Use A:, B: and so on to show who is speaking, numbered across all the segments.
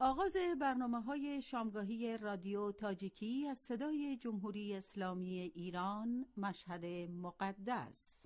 A: آغاز برنامه‌های شامگاهی رادیو تاجیکی از صدای جمهوری اسلامی ایران، مشهد مقدس.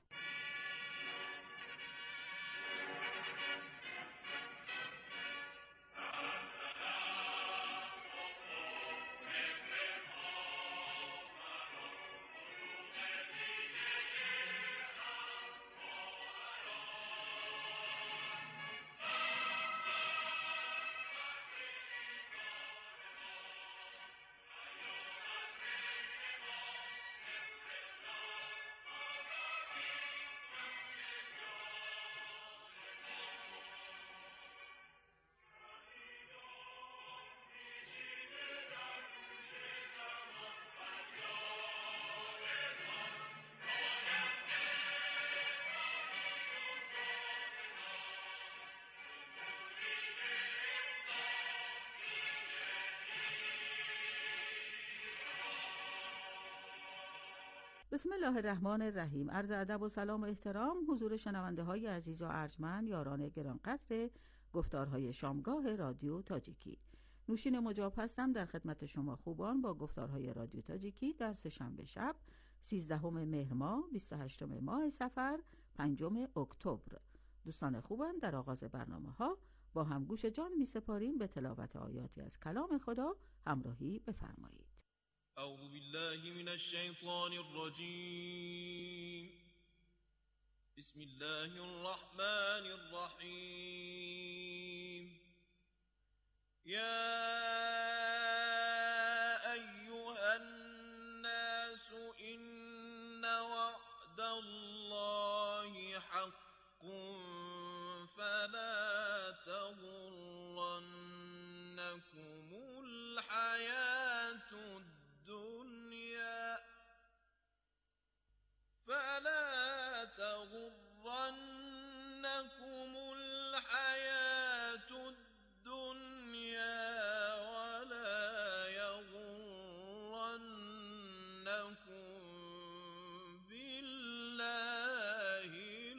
A: بسم الله الرحمن الرحیم. عرض ادب و سلام و احترام حضور شنونده های عزیز و ارجمند، یاران گرانقدر گفتارهای شامگاه رادیو تاجیکی. نوشین مجاب هستم در خدمت شما خوبان با گفتارهای رادیو تاجیکی در سه‌شنبه شب 13 مهر ماه 28 ماه صفر 5 اکتبر. دوستان خوبان، در آغاز برنامه ها با هم گوش جان می سپاریم به تلاوت آیاتی از کلام خدا. همراهی بفرمایید.
B: اعوذ بالله من الشیطان الرجیم. بسم الله الرحمن الرحیم. یا ایها الناس ان وعد الله حق فلا تغرنكم الحياة الدنيا ولا يغرنكم بالله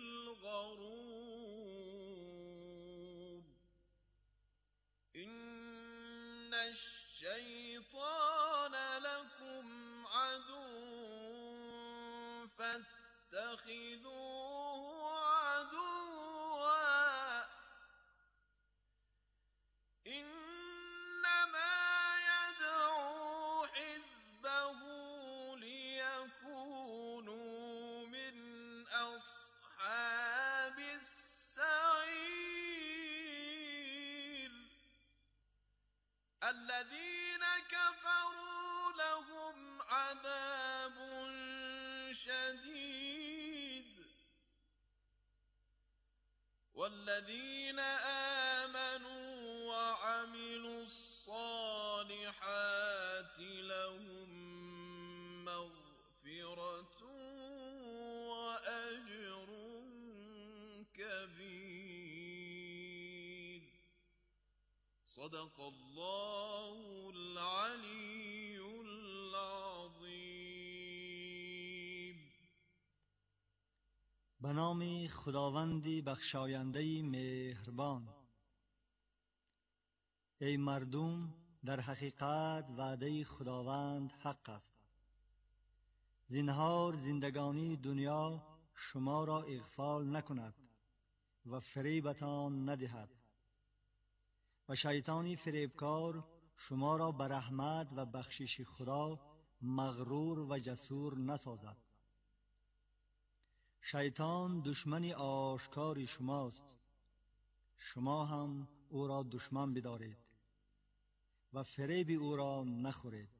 B: الغرور. إن الشيطان لكم عدو فاتخذوه عدوا إنما يدعو حزبه ليكونوا من أصحاب السعير. الذين كفروا لهم عذاب شديد والذين آمنوا وعملوا الصالحات لهم مغفرة وأجر كبير. صدق الله العلی العظیم.
C: به نام خداوندی بخشاینده مهربان. ای مردم، در حقیقت وعده خداوند حق است. زنهار زندگانی دنیا شما را اغفال نکند و فریبتان ندهد و شیطانی فریبکار شما را به رحمت و بخشش خدا مغرور و جسور نسازد. شیطان دشمن آشکار شماست، شما هم او را دشمن بدارید و فریب او را نخورید.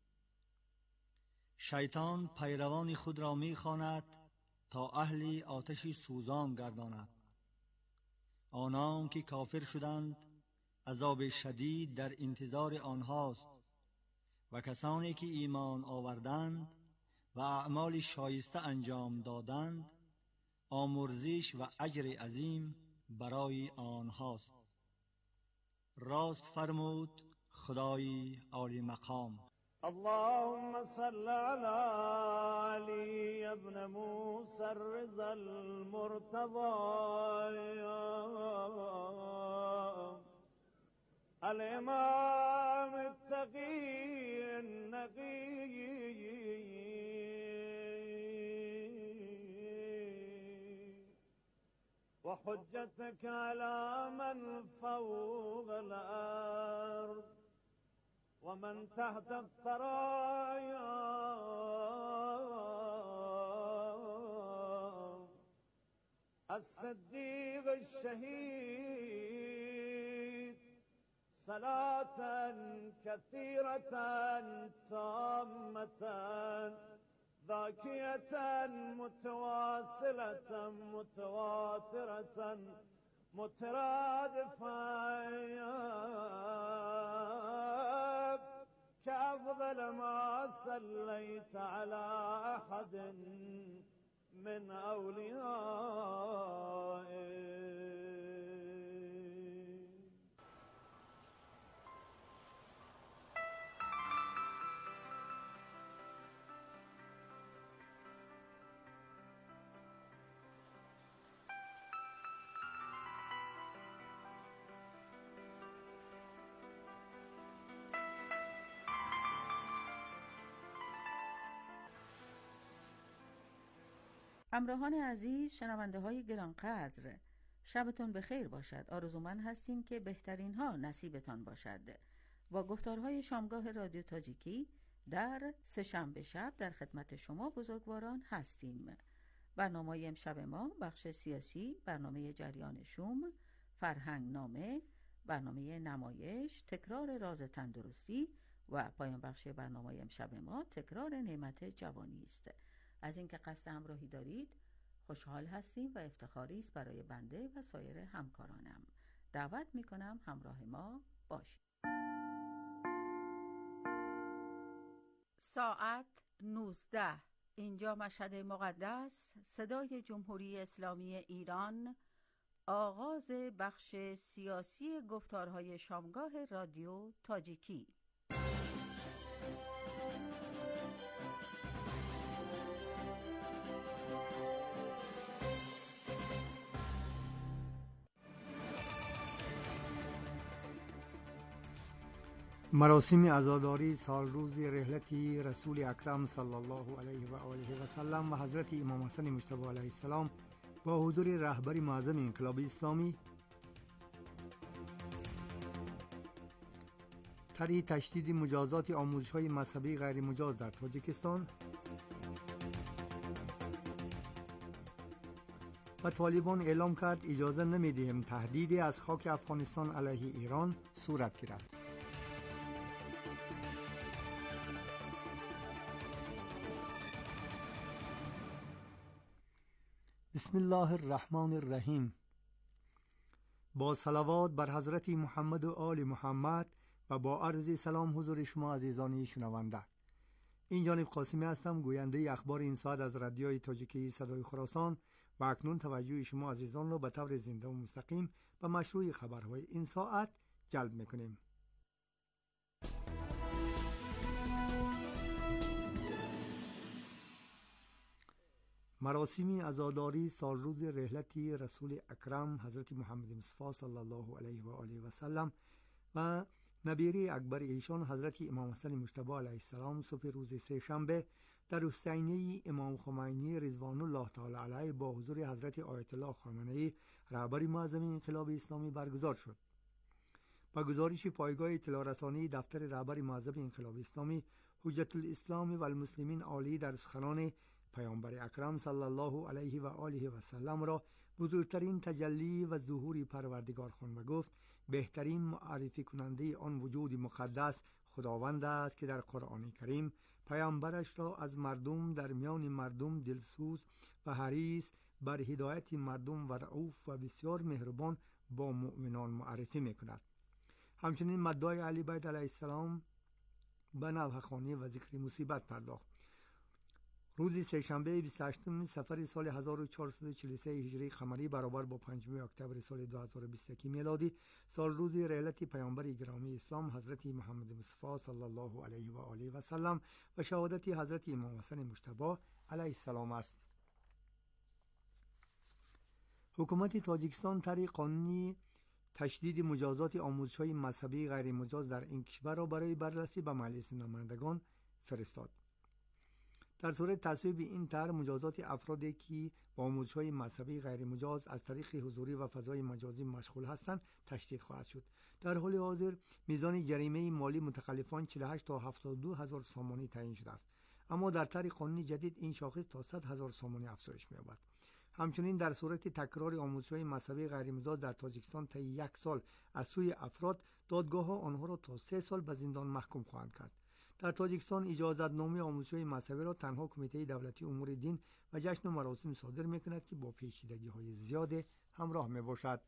C: شیطان پیروان خود را می‌خواند تا اهل آتش سوزان گرداند. آنان که کافر شدند عذاب شدید در انتظار آنهاست و کسانی که ایمان آوردند و اعمال شایسته انجام دادند آمرزش و اجر عظیم برای آنهاست. راست فرمود خدای عالی مقام.
D: اللهم صل على علي ابن موسى الرضا المرتضى الإمام التقي النقي وحجتك على من فوق الأرض ومن تحت الثرايا الصديق الشهيد صلاة كثيرة تامة ذاكية متواصلة متواترة مترادفة كأفضل ما صليت على أحد من أوليائك.
A: همراهان عزیز، شنونده های گرانقدر، شبتون بخیر باشد. آرزومند هستیم که بهترین ها نصیبتان باشد. با گفتارهای شامگاه رادیو تاجیکی در سه‌شنبه شب در خدمت شما بزرگواران هستیم. برنامه امشب ما بخش سیاسی، برنامه جریان شوم، فرهنگ نامه، برنامه نمایش، تکرار راز تندرستی و پایان بخش برنامه امشب ما تکرار نعمت جوانی است. از اینکه قصد همراهی دارید خوشحال هستیم و افتخاری است برای بنده و سایر همکارانم. دعوت می‌کنم همراه ما باشید. ساعت 19 اینجا مشهد مقدس، صدای جمهوری اسلامی ایران، آغاز بخش سیاسی گفتارهای شامگاه رادیو تاجیکی.
C: مراسم عزاداری سالروز رحلت رسول اکرم صلی الله علیه و آله و سلم و حضرت امام حسن مجتبی علیه السلام با حضور رهبر معظم انقلاب اسلامی طرح تشدید مجازات آموزش‌های مذهبی غیر مجاز در تاجیکستان و طالبان اعلام کرد اجازه نمی‌دهیم تهدیدی از خاک افغانستان علیه ایران صورت گیرد. بسم الله الرحمن الرحیم. با صلوات بر حضرت محمد و آل محمد و با عرض سلام حضور شما عزیزان شنونده. این جانب قاسمی هستم، گوینده اخبار این ساعت از رادیوی تاجیکی صدای خراسان و اکنون توجه شما عزیزان را به طور زنده و مستقیم به مشروع خبرهای این ساعت جلب میکنیم. مراسم عزاداری سالروز رحلت رسول اکرم حضرت محمد مصطفی صلی الله علیه و آله و سلم و نبیره اکبر ایشان حضرت امام حسن مجتبی علیه السلام صبح روز سه‌شنبه در حسینیه امام خمینی رضوان الله تعالی علیه با حضور حضرت آیت الله خامنه‌ای رهبر معظم انقلاب اسلامی برگزار شد. با گزارش پایگاه اطلاع رسانی دفتر رهبر معظم انقلاب اسلامی، حجت الاسلام و المسلمین عالی در سخنان پیامبر اکرم صلی الله علیه و آله و سلم را بزرگترین تجلی و ظهور پروردگار خواند و گفت بهترین معرفی کننده آن وجود مقدس خداوند است که در قرآن کریم پیامبرش را از مردم در میان مردم دلسوز و حریص بر هدایت مردم و رؤوف و بسیار مهربان با مؤمنان معرفی میکند. همچنین مدعای علی بیت علیه السلام به نوحه‌خوانی و ذکر مصیبت پرداخت. روز سه‌شنبه 28 صفر سال 1443 هجری قمری برابر با 5 اکتبر سال 2021 میلادی سال روز رحلت پیامبر گرامی اسلام حضرت محمد مصطفی صلی الله علیه و آله و سلم و شهادت حضرت امام حسن مجتبی علیه السلام است. حکومت تاجیکستان طرح قانونی تشدید مجازات آموزش‌های مذهبی غیر مجاز در این کشور را برای بررسی به مجلس نمایندگان فرستاد. در صورت تصویب این طرح، مجازات افرادی که با آموزش‌های مذهبی غیر مجاز از طریق حضوری و فضای مجازی مشغول هستند تشدید خواهد شد. در حال حاضر میزان جریمه مالی متخلفان 48 تا 72 هزار سامانی تعیین شده است، اما در طرح قانونی جدید این شاخص تا 100 هزار سامانی افزایش می‌یابد. همچنین در صورت تکرار آموزش‌های مذهبی غیر مجاز در تاجیکستان تا 1 سال از سوی افراد، دادگاه‌ها آنها را تا 3 سال به زندان محکوم خواهند کرد. در تاجیکستان اجازتنامه آموزش‌های مذهبی را تنها کمیته دولتی امور دین و جشن و مراسم صادر می‌کند که با پیچیدگی‌های زیاد همراه می‌باشد.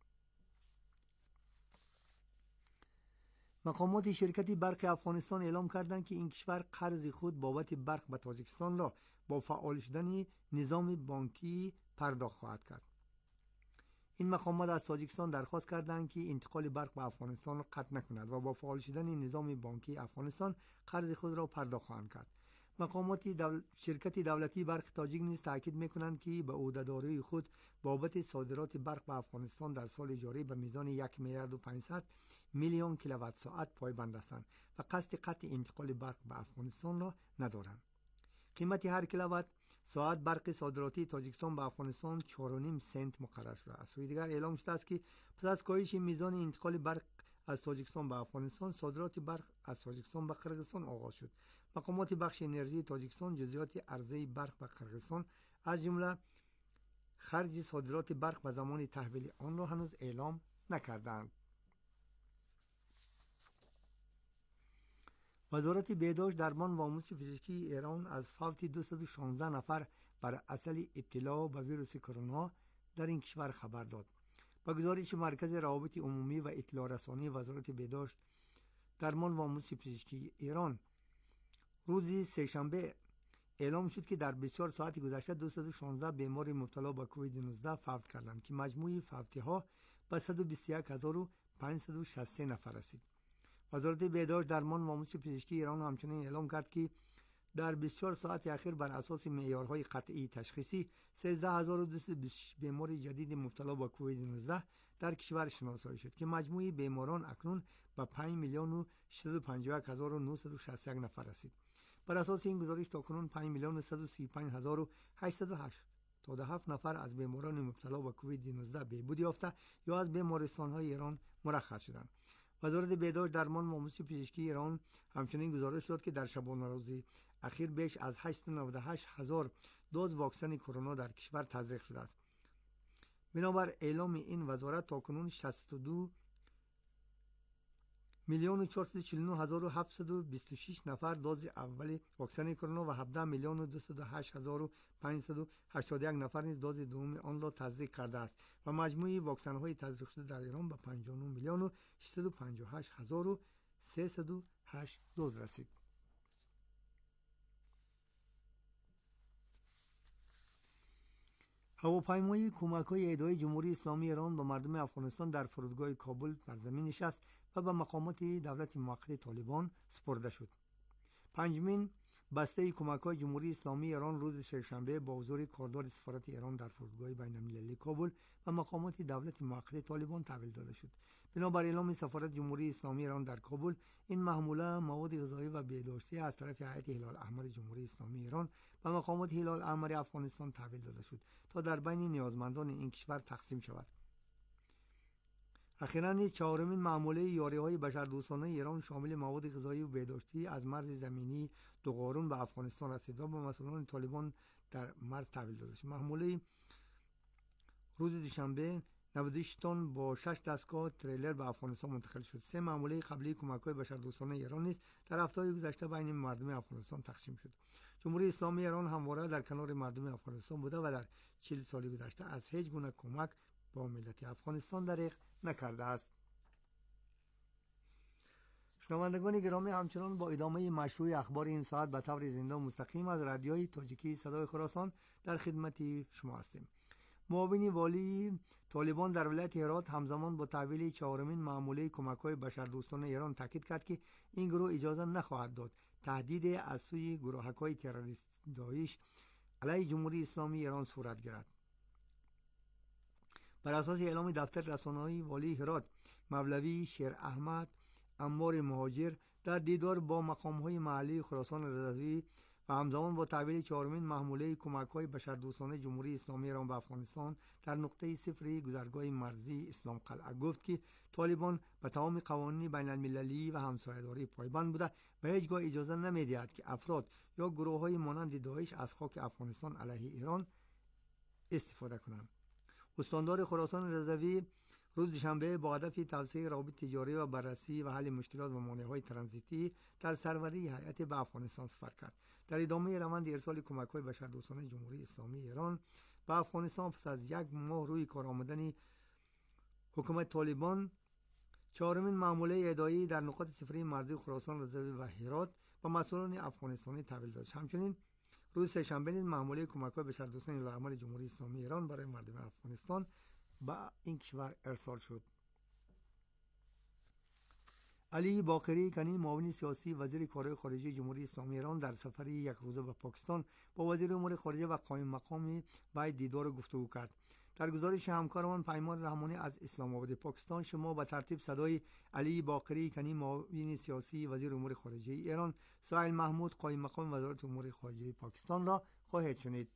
C: مقامات شرکت برق افغانستان اعلام کردند که این کشور قرض خود بابت برق به تاجیکستان را با فعال شدن نظام بانکی پرداخت خواهد کرد. این مقامات از تاجیکستان درخواست کردند که انتقال برق به افغانستان را قطع نکند و با فعال شدن نظام بانکی افغانستان قرض خود را پرداخت خواهند کرد. مقامات شرکت دولتی برق تاجیک نیز تاکید می‌کنند که به عهده‌داری خود بابت صادرات برق به افغانستان در سال جاری به میزان 1 میلیارد و 500 میلیون کیلووات ساعت پایبند هستند و قصد قطع انتقال برق به افغانستان را ندارند. قیمت هر کیلووات ساعت برق صادراتی تاجیکستان به افغانستان 4.5 سنت مقرر شده است. سوی دیگر اعلام شده است که پس از کاهش میزان انتقال برق از تاجیکستان به افغانستان، صادرات برق از تاجیکستان به قرقیزستان آغاز شد. مقامات بخش انرژی تاجیکستان جزئیات عرضه برق به قرقیزستان از جمله خرج صادرات برق و زمان تحویل آن را هنوز اعلام نکردند. وزارت بهداشت، درمان و آموزش پزشکی ایران از فوت 216 نفر بر اثر ابتلا به ویروس کرونا در این کشور خبر داد. با گزارش مرکز روابط عمومی و اطلاع رسانی وزارت بهداشت، درمان و آموزش پزشکی ایران روز سه‌شنبه اعلام شد که در 24 ساعت گذشته 216 بیمار مبتلا به کووید 19 فوت کردند که مجموع فوتی‌ها به 121563 نفر رسید. وزارت بهداشت، درمان و آموزش پزشکی ایران همچنین اعلام کرد که در 24 ساعت اخیر بر اساس معیارهای قطعی تشخیصی 13220 بیمار جدید مبتلا به کووید 19 در کشور شناسایی شد که مجموع بیماران اکنون به 5,651,961 نفر رسید. بر اساس این گزارش تاکنون 5,135,887 نفر از بیماران مبتلا به کووید 19 بهبود یافته یا از بیمارستان‌های ایران مرخص شدند. وزارت بهداشت، درمان و آموزش پزشکی ایران همچنین گزارش داد که در شبانه روز اخیر بیش از 898,000 دوز واکسن کرونا در کشور تزریق شده است. بنابر اعلام این وزارت تاکنون 62,449,726 نفر دوز اول واکسن کرونا و 17,208,581 نفر نیز دوز دوم آن را تزریق کرده است و مجموع واکسن های تزریق شده در ایران به 59,658,308 دوز رسید. هواپیمای کمک‌های اداره جمهوری اسلامی ایران به مردم افغانستان در فرودگاه کابل بر زمین نشست و به مقامات دولت موقت طالبان سپرده شد. پنجمین بسته کمک‌های جمهوری اسلامی ایران روز سه‌شنبه با حضور کاردار سفارت ایران در فرودگاه بین‌المللی کابل و مقامات دولت موقت طالبان تحویل داده شد. بنابر اعلام سفارت جمهوری اسلامی ایران در کابل، این محموله مواد غذایی و بهداشتی از طرف هیئت هلال احمر جمهوری اسلامی ایران و مقامات هلال احمر افغانستان تحویل داده شد تا در بین نیازمندان این کشور تقسیم شود. اخیراً نیز چهارمین محموله یاری‌های بشردوستانه ایران شامل مواد غذایی و بهداشتی از مرز زمینی دوغارون به افغانستان رسید و به مسئولان طالبان در مرز تحویل داده شد. محموله روز دوشنبه 96 تن با 6 دستگاه تریلر به افغانستان منتقل شد. 3 محموله قبلی کمک‌های بشردوستانه ایران نیز در هفته‌های گذشته بین مردم افغانستان تقسیم شد. جمهوری اسلامی ایران همواره در کنار مردم افغانستان بوده و در 40 سال گذشته از هیچ گونه کمک با ملت افغانستان دریغ نکرده است. شنوندگان گرامی، همچنان با ادامه مشروع اخبار این ساعت به طور زنده و مستقیم از رادیوی تاجیکی صدای خراسان در خدمت شما هستیم. معاون والی طالبان در ولایت هرات همزمان با تحویل چهارمین محموله کمک‌های بشردوستانه ایران تاکید کرد که این گروه اجازه نخواهد داد تهدید از سوی گروه‌های تروریست داعش علیه جمهوری اسلامی ایران صورت گیرد. بر اساس اعلام دفتر رسانه‌ای والی هرات مولوی شیر احمد انبار مهاجر در دیدار با مقام‌های محلی خراسان رضوی و همزمان با تحویل 4مین محموله کمک‌های بشردوستانه جمهوری اسلامی ایران به افغانستان در نقطه صفر گذرگاه مرزی اسلام قلعه گفت که طالبان به تمام قوانین بین المللی و همسایه‌داری پایبند بوده و هیچگاه اجازه نمی‌دهد که افراد یا گروه‌های مانند داعش از خاک افغانستان علیه ایران استفاده کنند. استاندار خراسان رضوی روز شنبه با هدف توسعه روابط تجاری و بررسی و حل مشکلات و مانع‌های ترانزیتی در سروری هیئت به افغانستان سفر کرد. در ادامه روند ارسال کمک‌های بشردوستانه جمهوری اسلامی ایران به افغانستان پس از 1 ماه روی کار آمدن حکومت طالبان 4مین معموله اداری در نقاط صفری مرزی خراسان رضوی و هرات با مسئولان افغانستانی تحویل داد. همچنین روز سه‌شنبه نیز معموله کمک‌های بشردوستانه العمل جمهوری اسلامی ایران برای مردم افغانستان به این کشور ارسال شد. علی باقری کنی معاون سیاسی وزیر کارهای خارجه جمهوری اسلامی ایران در سفری 1 روزه به پاکستان با وزیر امور خارجه و قائم مقام وی دیدار و گفتگو کرد. در گزارش همکارمان پیمان رحمانی از اسلام آباد پاکستان شما به ترتیب صدای علی باقری کنی معاون سیاسی وزیر امور خارجه ایران، سهیل محمود قائم مقام وزارت امور خارجه پاکستان را خواهید شنید.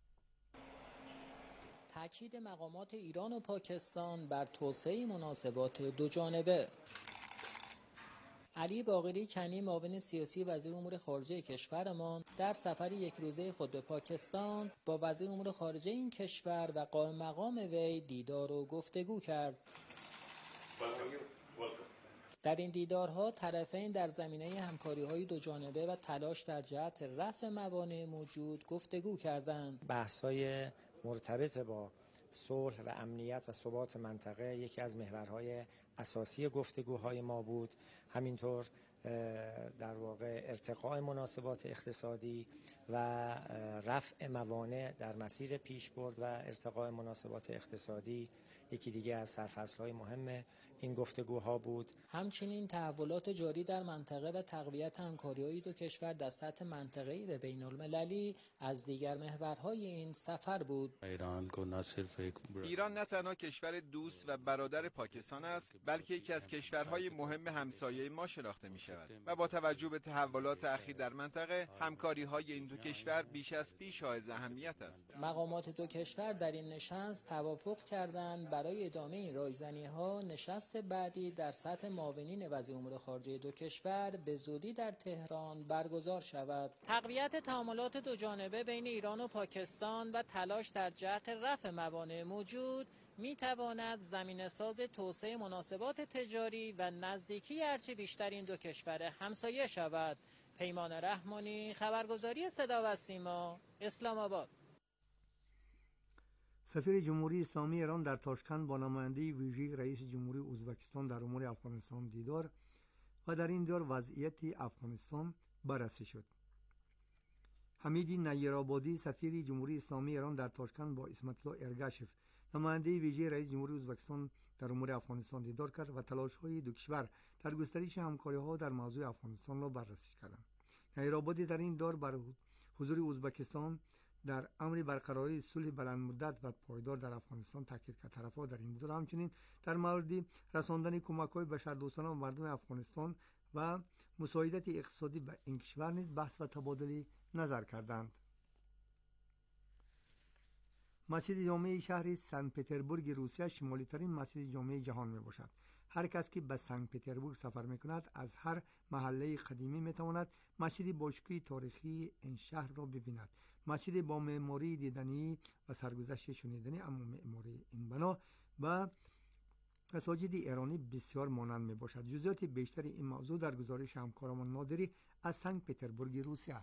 E: تاکید مقامات ایران و پاکستان بر توسعه مناسبات دو جانبه. علی باقری کنی معاون سیاسی وزیر امور خارجه کشورمان در سفر 1 روزه خود به پاکستان با وزیر امور خارجه این کشور و قائم مقام وی دیدار و گفتگو کرد. در این دیدارها طرفین در زمینه همکاری‌های دو جانبه و تلاش در جهت رفع موانع موجود گفتگو کردند.
F: بحث‌های مرتبط با صلح و امنیت و ثبات منطقه یکی از محورهای اساسی گفتگوهای ما بود. همینطور در واقع ارتقاء مناسبات اقتصادی و رفع موانع در مسیر پیشبرد و ارتقاء مناسبات اقتصادی یکی دیگه از سرفصل‌های مهم این گفتگوها بود.
E: همچنین تحولات جاری در منطقه و تقویت همکاری‌های دو کشور در سطح منطقه‌ای و بین‌المللی از دیگر محورهای این سفر بود.
G: ایران نه تنها کشور دوست و برادر پاکستان است، بلکه یکی از کشورهای مهم همسایه ما شناخته می‌شود و با توجه به تحولات اخیر در منطقه، همکاری‌های این دو کشور بیش از پیش حائز اهمیت است.
E: مقامات دو کشور در این نشست توافق کردند برای ادامه این رایزنی‌ها نشست بعدی در سطح معاونین وزیر امور خارجه دو کشور به زودی در تهران برگزار شود. تقویت تعاملات دو جانبه بین ایران و پاکستان و تلاش در جهت رفع موانع موجود می‌تواند زمینه‌ساز توسعه مناسبات تجاری و نزدیکی هرچه بیشتر این دو کشور همسایه شود. پیمان رحمانی، خبرگزاری صدا و سیما، اسلام آباد.
C: سفیر جمهوری اسلامی ایران در تاشکند با نماینده ویژه رئیس جمهوری ازبکستان در امور افغانستان دیدار و در این دیدار وضعیت افغانستان بررسی شد. حمید نیرآبادی سفیر جمهوری اسلامی ایران در تاشکند با اسمت الله ارگاشف نماینده ویژه رئیس جمهوری ازبکستان در امور افغانستان دیدار کرد و تلاش‌های دو کشور در گسترش همکاری‌ها در موضوع افغانستان را بررسی کردند. نیرآبادی در این دیدار بر حضور ازبکستان در امر برقراری صلح بلند مدت و پایدار در افغانستان تاکید کرد. طرف‌ها در این دیدار همچنین در مورد رساندن کمک‌های بشردوستانه به مردم افغانستان و مساعدت اقتصادی به این کشور نیز بحث و تبادل نظر کردند. مسجد جامع شهر سن پتربورگ روسیه شمالی ترین مسجد جامع جهان می باشد. هر کس که به سن پتربورگ سفر می کند از هر محله قدیمی می تواند مسجد باشکوه تاریخی این شهر را ببیند. مسجد با معماری دیدنی و سرگذشت شنیدنی، اما معماری این بنا و مساجد ایرانی بسیار مانند می باشد. جزئیات بیشتر این موضوع در گزارش همکارمان نادری از سن پتربورگ روسیه.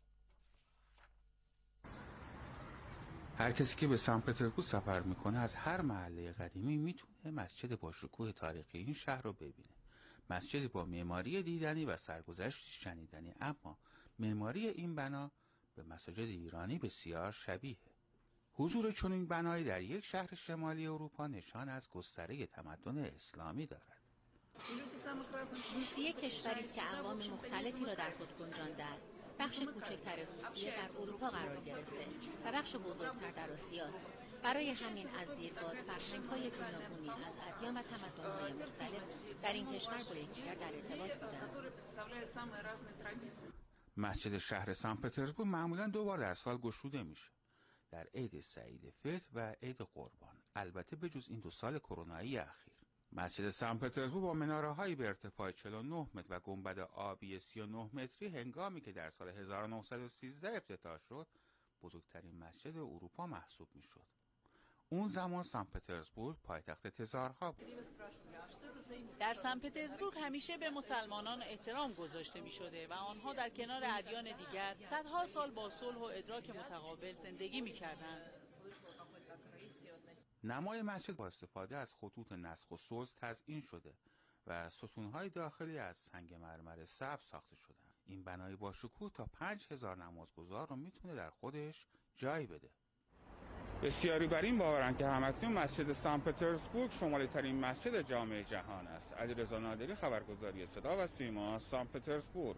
H: هر کسی که به سن پتربورگ سفر میکنه از هر محله قدیمی میتونه مسجد با شکوه تاریخی این شهر رو ببینه. مسجد با معماری دیدنی و سرگذشت شنیدنی، اما معماری این بنا به مساجد ایرانی بسیار شبیه. حضور چنین بنایی در یک شهر شمالی اروپا نشان از گستره تمدن اسلامی دارد.
I: روسیه کشوری است که اقوام مختلفی را در خود گنجانده است. بخش کوچکتر روسیه در اروپا قرار گرفته و بخش بزرگتر در آسیا است. برای همین از دیرباز فرهنگ‌های گوناگونی از ادیان و تمدن‌های مختلف در این کشور با یکدیگر در ارتباط بودند.
H: مسجد شهر سن پترزبورگ معمولاً 2 بار در سال گشوده میشه، در عید سعید فطر و عید قربان، البته به جز این 2 سال کرونایی اخیر. مسجد سن پترزبورگ با مناره‌هایی به ارتفاع 49 متر و گنبد آبی 39 متری هنگامی که در سال 1913 افتتاح شد، بزرگترین مسجد اروپا محسوب میشد. اون زمان سن پترزبورگ پایتخت تزارها بود.
J: در سن پترزبورگ همیشه به مسلمانان احترام گذاشته می شده و آنها در کنار ادیان دیگر صدها سال با صلح و ادراک متقابل زندگی می کردند.
H: نمای مسجد با استفاده از خطوط نسق و سلس تزیین شده و ستونهای داخلی از سنگ مرمر سبز ساخته شدند. این بنای با شکوه تا 5000 نمازگزار رو میتونه در خودش جای بده. بسیاری بر این باورند که همکنون مسجد سن پترزبورگ شمالی ترین مسجد جامع جهان است. علیرضا نادری، خبرگزاری صدا و سیما، سن پترزبورگ.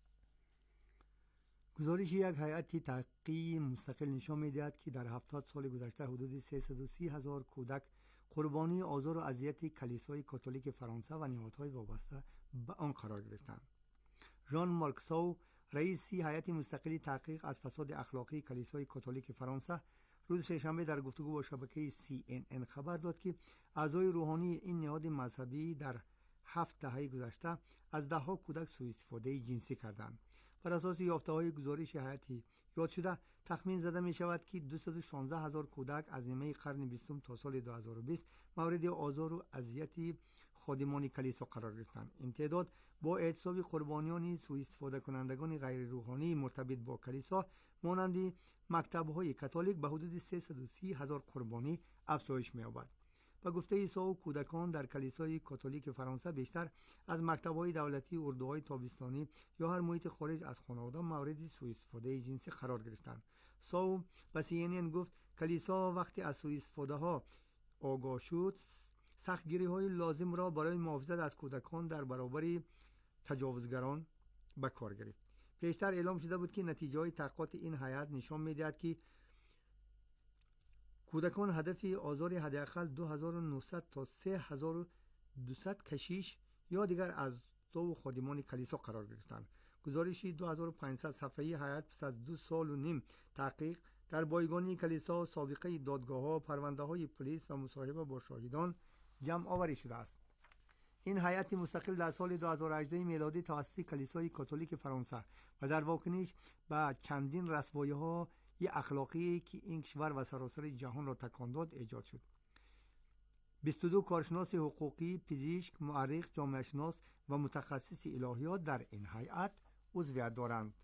K: گزارش یک هیئت تحقیقی مستقل نشان می‌دهد که در 70 سال گذشته حدود 330,000 کودک قربانی آزار و اذیت کلیسای کاتولیک فرانسه و نهادهای وابسته به آن قرار گرفتند. ژان مارکساو، رئیس هیئت مستقل تحقیق از فساد اخلاقی کلیسای کاتولیک فرانسه، روز سه‌شنبه در گفتگو با شبکه CNN خبر داد که اعضای روحانی این نهاد مذهبی در 7 دهه گذشته از ده‌ها کودک سوء استفاده جنسی کردند. بر اساس یافته‌های گزارش هیئتی یاد شده، تخمین زده می شود که 216,000 کودک از نیمه قرن 20 تا سال 2020 مورد آزار و اذیت خادمان کلیسا قرار گرفتند. این تعداد با اعتصاب قربانیان سوء استفاده کنندگان غیر روحانی مرتبط با کلیسا مانند مکتب‌های کاتولیک به حدود 330,000 قربانی افزایش می‌یابد. با گفته عیسی، کودکان در کلیسای کاتولیک فرانسه بیشتر از مکتب‌های دولتی، اردوهای تابستانی یا هر محیط خارج از خانواده مورد سوء استفاده جنسی قرار گرفتند. ساو به CNN گفت کلیسا وقتی از سوء استفاده ها آگاه شد، سختگیری‌های لازم را برای محافظت از کودکان در برابر تجاوزگران به کار گرفت. پیشتر اعلام شده بود که نتیجه‌های تحقیقات این هیئت نشان می‌دهد که کودکان هدف آزار حداقل 2900 تا 3200 کشیش یا دیگر اعضا و خادمان کلیسا قرار گرفتند. گزارش 2500 صفحه‌ای هیئت پس از 2 سال و نیم تحقیق در بایگانی کلیسا، سابقه دادگاه‌ها، پرونده‌های پلیس و مصاحبه با شاهدان جمع آوری شده است. این هیئت مستقل در سال 2018 میلادی توسط کلیسای کاتولیک فرانسه و در واکنش به چندین رسوایی‌های اخلاقی که این کشور و سراسر جهان را تکان داد ایجاد شد. 22 کارشناس حقوقی، پزشک، مورخ، جامعه شناس و متخصص الهیات در این هیئت عضویت دارند.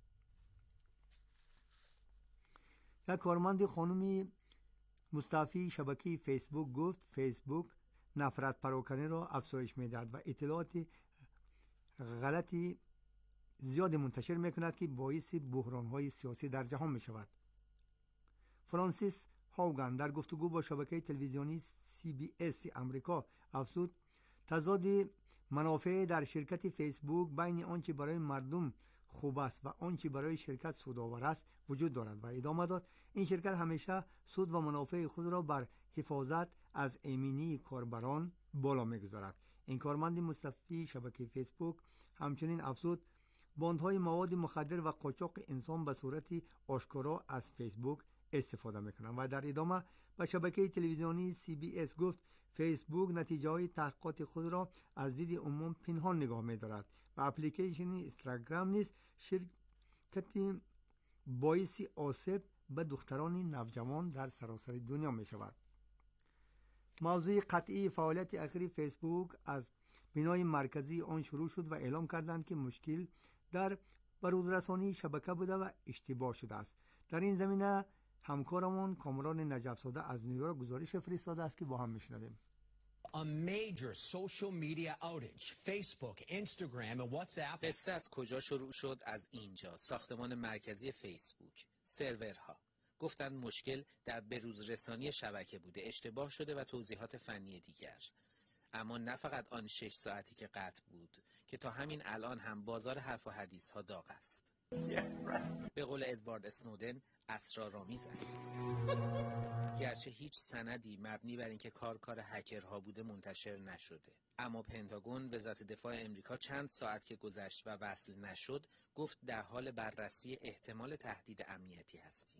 K: یک کارمند خانم مستعفی شبکه فیسبوک گفت فیسبوک نفرت پراکنی را افزایش می‌دهد و اطلاعات غلطی زیاد منتشر می‌کند که باعث بحران‌های سیاسی در جهان می‌شود. فرانسیس هاوگن در گفتگو با شبکه تلویزیونی CBS آمریکا افزود تضاد منافع در شرکت فیسبوک بین آنچه برای مردم خوب است و آنچه برای شرکت سودآور است وجود دارد و ادامه داد این شرکت همیشه سود و منافع خود را بر حفاظت از ایمنی کاربران بالا می‌گذارد. این کارمند مستعفی شبکه فیسبوک همچنین افزود باندهای مواد مخدر و قاچاق انسان به صورت آشکارا از فیسبوک استفاده میکنند و در ادامه به شبکه تلویزیونی CBS گفت فیسبوک نتیجه های تحقیقات خود را از دید عموم پنهان نگاه می‌دارد و اپلیکیشن اینستاگرام نیز شرکتی باعث آسیب به دختران نوجوان در سراسر دنیا می شود. موضوع قطعی فعالیت اخیر فیسبوک از بنای مرکزی آن شروع شد و اعلام کردند که مشکل در برودرسانی شبکه بوده و اشتباه شده است. در این زمینه همکارمون کامران نجف زاده از نیویورک گزارش فرستاده است که با هم میشنویم.
L: A major social media outage. Facebook, Instagram and WhatsApp.
E: قصه از کجا شروع شد؟ از اینجا، ساختمان مرکزی فیسبوک، سرورها. گفتند مشکل در بروز رسانی شبکه بوده، اشتباه شده و توضیحات فنی دیگر. اما نه فقط آن 6 ساعتی که قطع بود که تا همین الان هم بازار حرف و حدیث ها داغ است. به قول ادوارد اسنودن اسرارآمیز است.
M: گرچه هیچ سندی مبنی بر اینکه کار هکرها بوده منتشر نشده، اما پنتاگون وزارت دفاع امریکا چند ساعت که گذشت و وصل نشد گفت در حال بررسی احتمال تهدید امنیتی هستیم.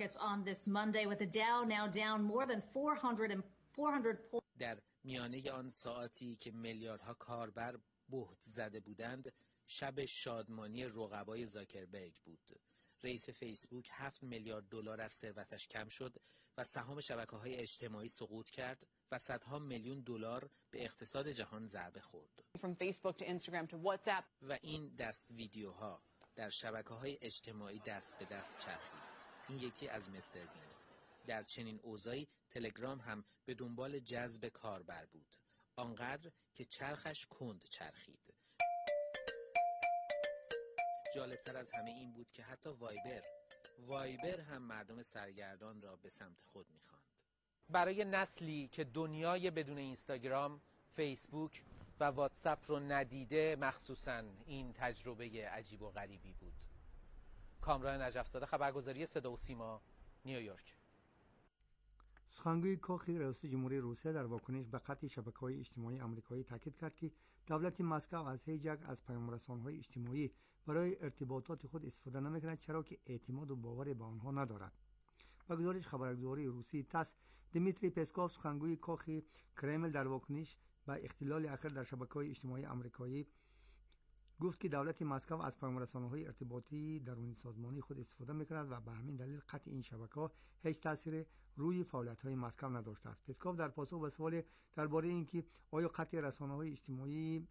M: در میانه آن ساعاتی که میلیاردها کاربر بهت زده بودند، شب شادمانی رقبای زاکربرگ بود. رئیس فیسبوک 7 میلیارد دلار از ثروتش کم شد و سهام شبکه‌های اجتماعی سقوط کرد و صدها میلیون دلار به اقتصاد جهان ضربه خورد. و این دست ویدیوها در شبکه‌های اجتماعی دست به دست چرخید. این یکی از مستر بین. در چنین اوضاعی تلگرام هم به دنبال جذب کاربر بود، آنقدر که چرخش کند چرخید. جالبتر از همه این بود که حتی وایبر هم مردم سرگردان را به سمت خود می‌خواند. برای نسلی که دنیای بدون اینستاگرام، فیسبوک و واتساپ رو ندیده، مخصوصاً این تجربه عجیب و غریبی بود. کامران نجف‌زاده، خبرگزاری صدا و سیما، نیویورک.
K: سخنگوی کاخ رئیس جمهوری روسیه در واکنش به قطع شبکه‌های اجتماعی آمریکایی تاکید کرد که دولت مسکو از هیچ یک از پیام‌رسان‌های اجتماعی برای ارتباطات خود استفاده نمی‌کند، چرا که اعتماد و باور به آنها ندارد. با گزارش خبرگزاری روسی تاس، دیمیتری پسکوف، سخنگوی کاخ کرمل، در واکنش به اختلال اخیر در شبکه‌های اجتماعی آمریکایی گفت که دولت مسکو از پیام‌رسان‌های ارتباطی درون سازمانی خود استفاده می‌کند و به همین دلیل قطع این شبکه‌ها هیچ تأثیر روی فعالیت‌های مسکو نداشته است. پسکوف در پاسخ به سوال درباره اینکه آیا قطع رسانه‌های اجتماعی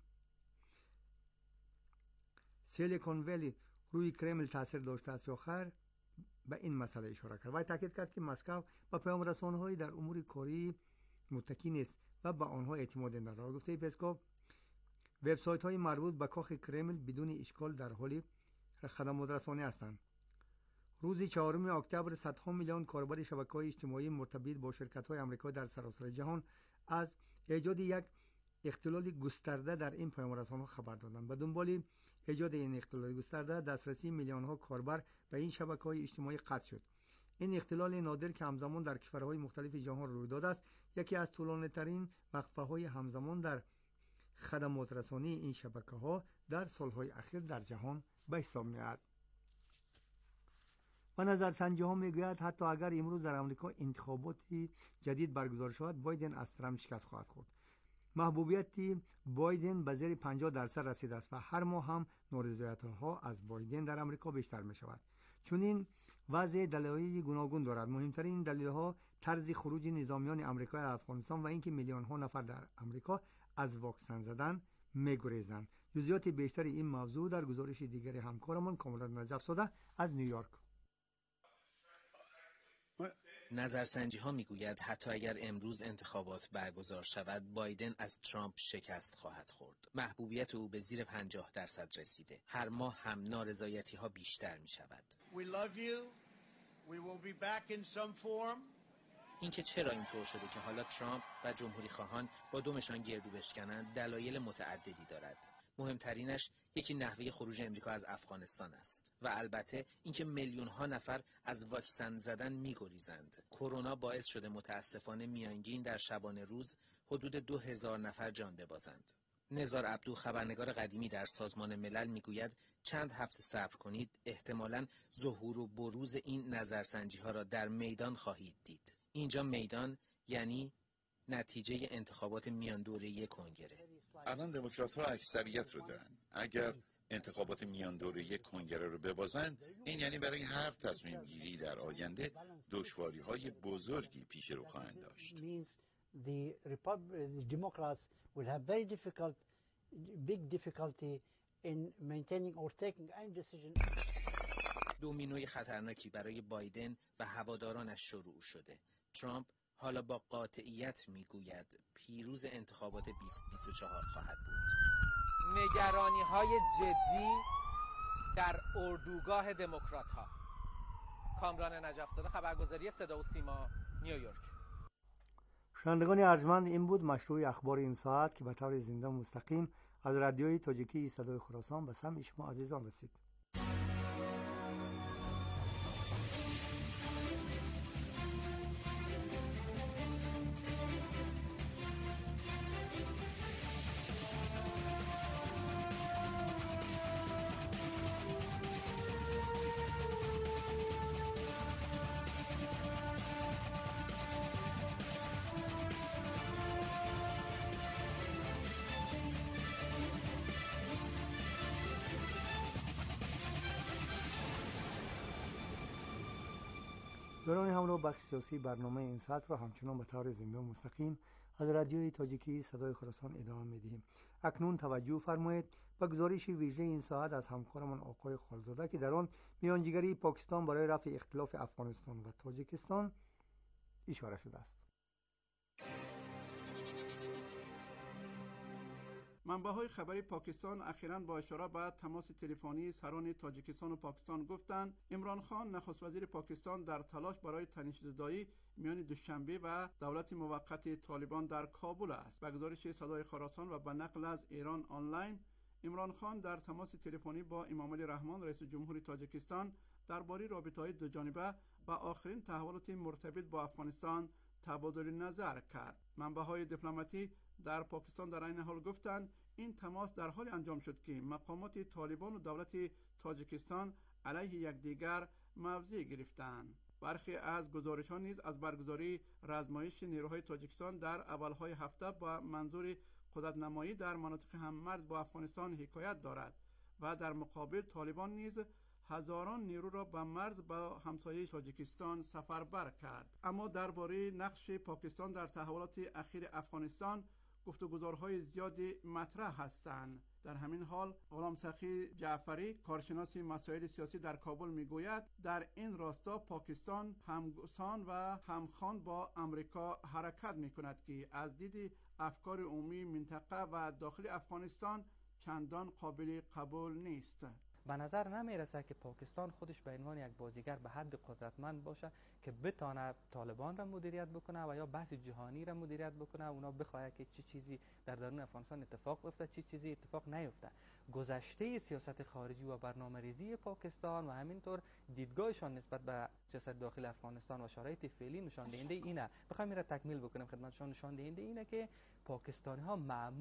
K: سیلیکون ولی روی کرمل تأثیر داشته است یا خیر، به این مسئله اشاره کرد و تاکید کرد که مسکو با پیام‌رسان‌های در امور کاری متکی نیست و به آنها اعتماد ندارد. گفته پسکوف، وبسایت‌های مربوط به کاخ کرمل بدون اشکال در حال خدمات رسانی هستند. روز 4 اکتبر صدها میلیون کاربر شبکه‌های اجتماعی مرتبط با شرکت‌های آمریکایی در سراسر جهان از ایجاد یک اختلال گسترده در این پیام‌رسان‌ها خبر دادند. به دنبال ایجاد این اختلال گسترده، دسترسی میلیون‌ها کاربر به این شبکه‌های اجتماعی قطع شد. این اختلال نادر که همزمان در کشورهای مختلف جهان روی داده است، یکی از طولانی‌ترین وقفه‌های همزمان در خدمات رسانی این شبکه‌ها در سالهای اخیر در جهان به حساب می‌آید. و نظرسنجی‌ها می‌گویند حتی اگر امروز در آمریکا انتخاباتی جدید برگزار شود، بایدن از ترامپ شکست خواهد خورد. محبوبیت بایدن به زیر 50% رسیده است و هر ماه هم نارضایتی‌ها از بایدن در آمریکا بیشتر می‌شود. چون این وضع دلایل گوناگون دارد. مهمترین دلیل‌ها طرز خروج نظامیان آمریکایی از افغانستان و اینکه میلیون‌ها نفر در آمریکا از واکسن زدن می‌گریزند. جزئیات بیشتر این موضوع در گزارش دیگر همکارمان کامران نجف‌زاده از نیویورک.
M: نظرسنجی ها میگوید حتی اگر امروز انتخابات برگزار شود، بایدن از ترامپ شکست خواهد خورد. محبوبیت او به زیر 50% رسیده. هر ماه هم نارضایتی ها بیشتر می شود. اینکه چرا اینطور شده که حالا ترامپ و جمهوری خواهان با دومشان گردو بشکنند دلایل متعددی دارد. مهمترینش یکی نحوه خروج امریکا از افغانستان است و البته اینکه میلیون ها نفر از واکسن زدن می‌گریزند. کرونا باعث شده متاسفانه میانگین در شبانه روز حدود 2000 نفر جان ببازند. نزار عبدو، خبرنگار قدیمی در سازمان ملل، میگوید چند هفته صبر کنید، احتمالاً ظهور و بروز این نظرسنجی ها را در میدان خواهید دید. اینجا میدان یعنی نتیجه انتخابات میان دوره‌ای کنگره.
N: الان دموکرات‌ها اکثریت رو دارن. اگر انتخابات میان دوره‌ای کنگره رو ببازن، این یعنی برای هر تصمیم گیری در آینده دشواری‌های بزرگی پیش رو خواهند داشت.
M: دومینوی خطرناکی برای بایدن و هوادارانش شروع شده. ترامپ حالا با قاطعیت میگوید پیروز انتخابات 2024 خواهد بود.
G: نگرانی‌های جدی در اردوگاه دموکرات‌ها. کامران نجف‌زاده، خبرگزاری صدا و سیما، نیویورک.
K: شنوندگان ارجمند، این بود مشروع اخبار این ساعت که به طور زنده و مستقیم از رادیوی تاجیکی صدای خراسان به سمع شما عزیزان رسید. دوران همراه بخش سیاسی برنامه این ساعت را همچنان به طور زنده و مستقیم از رادیوی تاجیکی صدای خراسان ادامه میدهیم. اکنون توجه فرمایید به گزارش ویژه این ساعت از همکارمان آقای خالزاده که در آن میانجیگری پاکستان برای رفع اختلاف افغانستان و تاجیکستان اشاره شده است.
O: منبع‌های خبری پاکستان اخیراً با اشاره به تماس تلفنی سران تاجیکستان و پاکستان گفتند عمران خان نخست وزیر پاکستان در تلاش برای تنش‌زدایی میان دوشنبه و دولت موقت طالبان در کابل است. به گزارش صدای خراسان و به نقل از ایران آنلاین، عمران خان در تماس تلفنی با امام علی رحمان رئیس جمهور تاجیکستان درباره رابطه‌های دوجانبه و آخرین تحولات مرتبط با افغانستان تبادل نظر کرد. منبع‌های دیپلماتی در پاکستان در این حال گفتند این تماس در حال انجام شد که مقامات طالبان و دولت تاجیکستان علیه یکدیگر موضع گرفتند. برخی از گزارش‌ها نیز از برگزاری رزمایش نیروهای تاجیکستان در اولهای هفته با منظور قدرت‌نمایی در مناطق هم‌مرز با افغانستان حکایت دارد و در مقابل طالبان نیز هزاران نیرو را به مرز با همسایه تاجیکستان سفربر کرد. اما درباره نقش پاکستان در تحولات اخیر افغانستان گفتگوهای زیادی مطرح هستند. در همین حال غلام سخی جعفری کارشناس مسائل سیاسی در کابل میگوید در این راستا پاکستان همسان و همخوان با امریکا حرکت میکند که از دید افکار عمومی منطقه و داخل افغانستان چندان قابل قبول نیست.
P: به نظر نمیرسه که پاکستان خودش به عنوان یک بازیگر به حد قدرتمند باشه که بتونه طالبان را مدیریت بکنه و یا بحث جهانی را مدیریت بکنه. اونا بخواه که چه چیزی در درون افغانستان اتفاق بیفته، چه چیزی اتفاق نیفته. گذشته سیاست خارجی و برنامه‌ریزی پاکستان و همینطور دیدگاهشان نسبت به سیاست داخل افغانستان و شرایط فعلی نشان دهنده اینه. بخوایم این را تکمیل بکنیم خدمتشان، نشان دهنده اینه که پاکستانی ها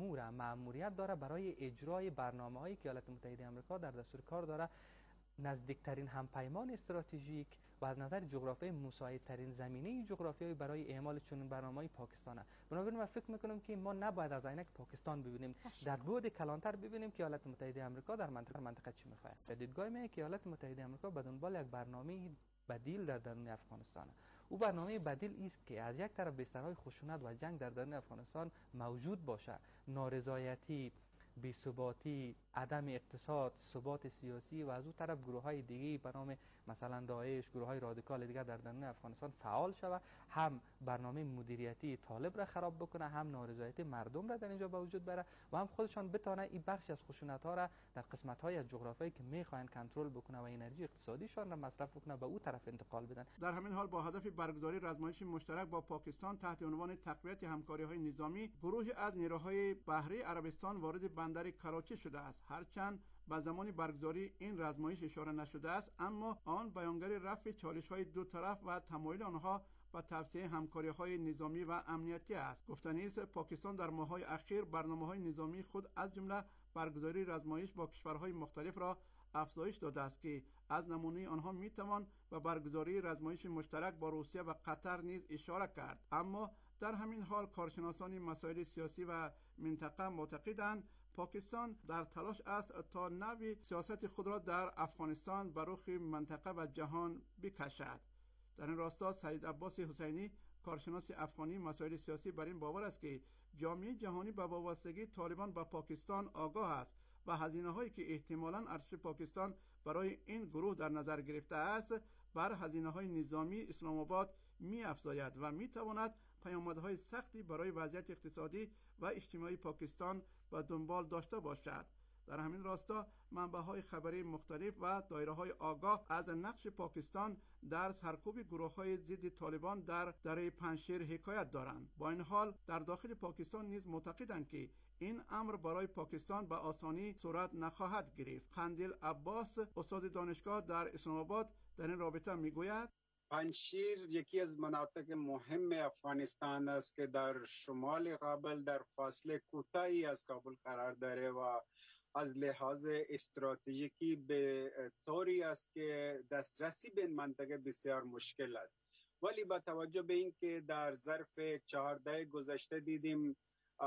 P: مأموریت داره برای اجرای برنامه‌هایی که ایالات متحده آمریکا در دستور کار داره. نزدیکترین همپیمان استراتژیک و از نظر جغرافیایی مساعدترین زمینه جغرافیایی برای اعمال چنین برنامه‌های پاکستانه. بنابراین من فکر می‌کنم که ما نباید از عینک پاکستان ببینیم، در بعد کلانتر ببینیم که ایالات متحده آمریکا در منطقه چی می‌خواد. به دیدگاه من که ایالات متحده آمریکا به دنبال یک برنامه بدیل در درون افغانستان. او برنامه بدیل است که از یک طرف بسترهای خشونت و جنگ در درون افغانستان موجود باشه، نارضایتی، بی‌ثباتی، عدم اقتصاد، ثبات سیاسی و از اون طرف گروه‌های دیگه به نام مثلا داعش، گروه‌های رادیکال دیگر در درون افغانستان فعال شود، هم برنامه مدیریتی طالب را خراب بکنه، هم نارضایتی مردم را در اینجا به وجود بره و هم خودشان بتونه این بخش از خشونت‌ها را در قسمت‌های از جغرافیایی که می‌خواهند کنترل بکنه و انرژی اقتصادیشان را مصرف بکنه به اون طرف انتقال بدن.
O: در همین حال با هدف برگزاری رزمایش مشترک با پاکستان تحت عنوان تقویت همکاری‌های نظامی، گروهی از نیروهای بحری عربستان وارد بندر کراچی شده است. هرچند به زمان برگزاری این رزمایش اشاره نشده است، اما آن بیانگر رفع چالش‌های دو طرف و تمایل آنها و توسعه همکاری‌های نظامی و امنیتی است. گفتنی است پاکستان در ماه‌های اخیر برنامه‌های نظامی خود از جمله برگزاری رزمایش با کشورهای مختلف را افزایش داده است که از نمونه آنها میتوان به برگزاری رزمایش مشترک با روسیه و قطر نیز اشاره کرد. اما در همین حال کارشناسان مسائل سیاسی و منطقه معتقدند پاکستان در تلاش است تا نوع سیاست خود را در افغانستان به رخ منطقه و جهان بکشد. در این راستا سید عباس حسینی کارشناس افغانی مسائل سیاسی بر این باور است که جامعه جهانی به وابستگی طالبان به پاکستان آگاه است و هزینه‌هایی که احتمالاً ارتش پاکستان برای این گروه در نظر گرفته است بر هزینه‌های نظامی اسلام آباد می‌افزاید و می‌تواند پیامدهای سختی برای وضعیت اقتصادی و اجتماعی پاکستان به دنبال داشته باشد. در همین راستا منبع‌های خبری مختلف و دایره‌های آگاه از نقش پاکستان در سرکوب گروه‌های ضد طالبان در دره پنجشیر حکایت دارند. با این حال در داخل پاکستان نیز معتقدند که این امر برای پاکستان به آسانی صورت نخواهد گرفت. قندیل عباس استاد دانشگاه در اسلام آباد در این رابطه میگوید
Q: پنجشیر یکی از مناطق مهم افغانستان است که در شمال کابل در فاصله کوتاهی از کابل قرار داره و از لحاظ استراتژیکی به طوری است که دسترسی به این منطقه بسیار مشکل است. ولی با توجه به اینکه در ظرف 14 گذشته دیدیم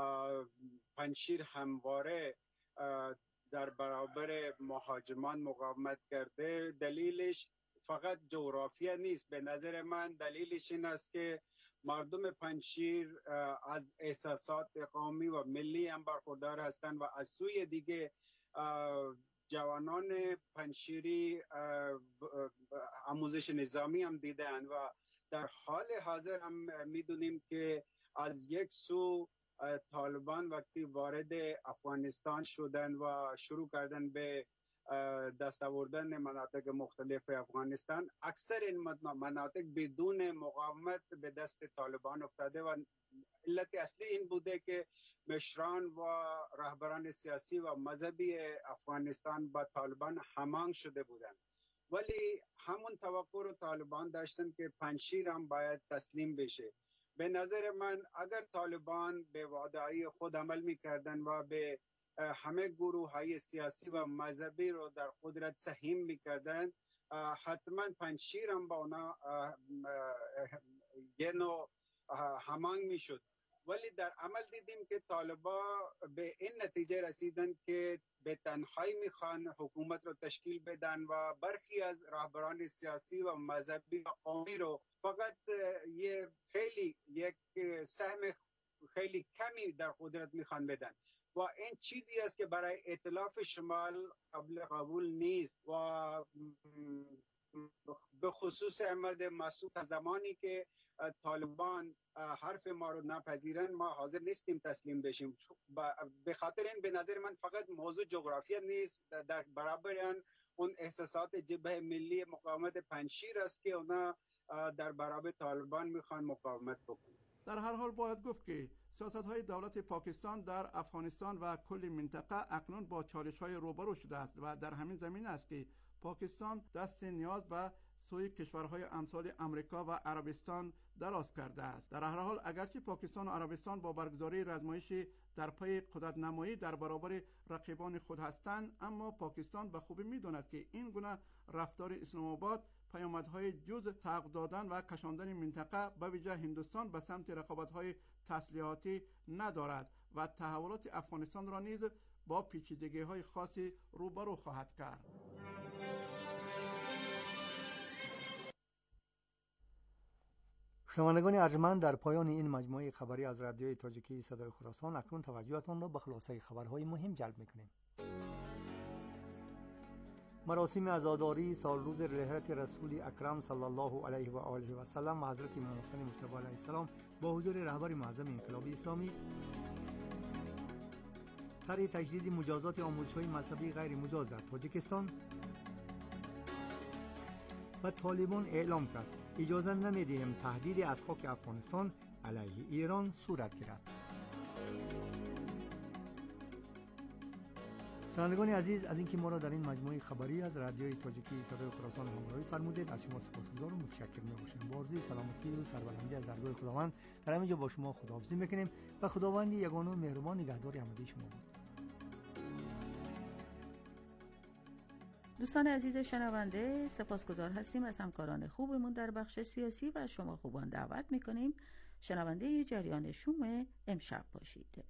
Q: پنجشیر همواره در برابر مهاجمان مقاومت کرده، دلیلش فقط جغرافیا نیست. به نظر من دلیلش این است که مردم پنجشیر از احساسات قومی و ملی هم برخوردار هستند و از سوی دیگه جوانان پنجشیری آموزش نظامی هم دیدن و در حال حاضر هم میدونیم که از یک سو طالبان وقتی وارد افغانستان شدن و شروع کردن به دست آوردن مناطق مختلف افغانستان، اکثر این مناطق بدون مقاومت به دست طالبان افتاده و علت اصلی این بوده که مشران و رهبران سیاسی و مذهبی افغانستان با طالبان هماهنگ شده بودند، ولی همون توقع رو طالبان داشتن که پنجشیر هم باید تسلیم بشه. به نظر من اگر طالبان به وعده‌های خود عمل می‌کردن و به همه گروه‌های سیاسی و مذهبی رو در قدرت سهیم می‌کردن، حتما پنجشیر هم با اونا یه نوع هماهنگ می‌شد. ولی در عمل دیدیم که طالبان به این نتیجه رسیدن که به تنهایی میخوان حکومت رو تشکیل بدن و برخی از رهبران سیاسی و مذهبی و قومی رو فقط یک سهم خیلی کمی در قدرت میخوان بدن و این چیزی است که برای ائتلاف شمال قابل قبول نیست و به خصوص احمد مسعود زمانی که طالبان حرف ما رو نپذیرن ما حاضر نیستیم تسلیم بشیم. به خاطر این به نظر من فقط موضوع جغرافیا نیست، در برابر اون احساسات جبهه ملی مقاومت پنجشیر است که اونا در برابر طالبان میخوان مقاومت بکنن.
O: در هر حال باید گفت که سیاست‌های دولت پاکستان در افغانستان و کل منطقه اکنون با چالش‌های روبرو شده است و در همین زمینه است که پاکستان دست نیاز به سوی کشورهای امثال امریکا و عربستان دراز کرده است. در هر حال اگرچه پاکستان و عربستان با برگزاری رزمایشی در پی قدرت نمایی در برابر رقیبان خود هستند، اما پاکستان به خوبی می‌داند که این گونه رفتار اسلام آباد پیامدهای جز سبق دادن و کشاندن منطقه به ویژه هندوستان به سمت رقابت‌های تسلیحاتی ندارد و تحولات افغانستان را نیز با پیچیدگی‌های خاصی روبرو خواهد کرد.
K: شنوندگان ارجمند، در پایان این مجموعه خبری از رادیوی تاجیکی صدای خراسان اکنون توجهتان را به خلاصه خبرهای مهم جلب می‌کنیم. مراسم عزاداری سالروز رحلت رسول اکرم صلی الله علیه و آله و سلم و حضرت امام حسین مجتبی علیه السلام با حضور رهبر معظم انقلاب اسلامی، طرح تجدید مجازات آموزش‌های مذهبی غیر مجاز در تاجیکستان و طالبان اعلام کرد اجازه نمیدهیم تهدید از خاک افغانستان علیه ایران صورت گیرد. شنوندگان عزیز، از اینکه ما را در این مجموعه خبری از رادیوی تاجیکی صدای خراسان همراهی فرمودید از شما سپاسگزار و متشکر می‌باشیم. با آرزوی سلامتی و سربلندی از درگاه خداوند در همینجا با شما خداحافظی می‌کنیم و خداوند یگانه و مهربان نگهدار همگی شما بود.
A: دوستان عزیز شنونده، سپاسگزار هستیم از همکاران خوبمون در بخش سیاسی و شما خوبان دعوت می‌کنیم شنونده جریان شوم امشب باشید.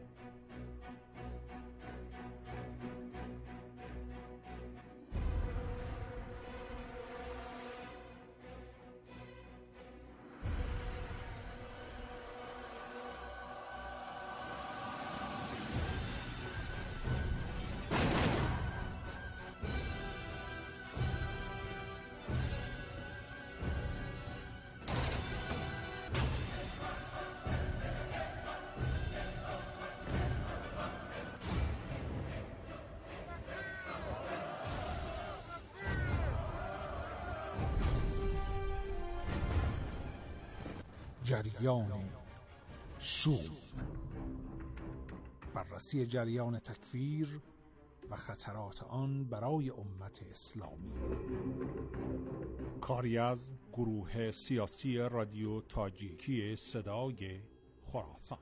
R: جریان شوم، بررسی جریان تکفیر و خطرات آن برای امت اسلامی. کاری از گروه سیاسی رادیو تاجیکی صدای خراسان.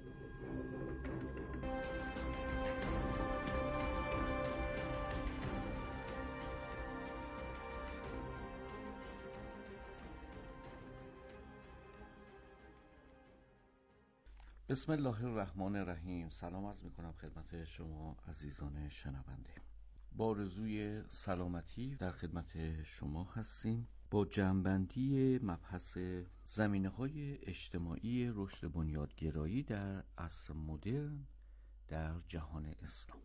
S: بسم الله الرحمن الرحیم. سلام عرض میکنم خدمت شما عزیزان شنونده. با آرزوی سلامتی در خدمت شما هستیم با جمع‌بندی مبحث زمینه‌های اجتماعی رشد بنیادگرایی در عصر مدرن در جهان اسلام.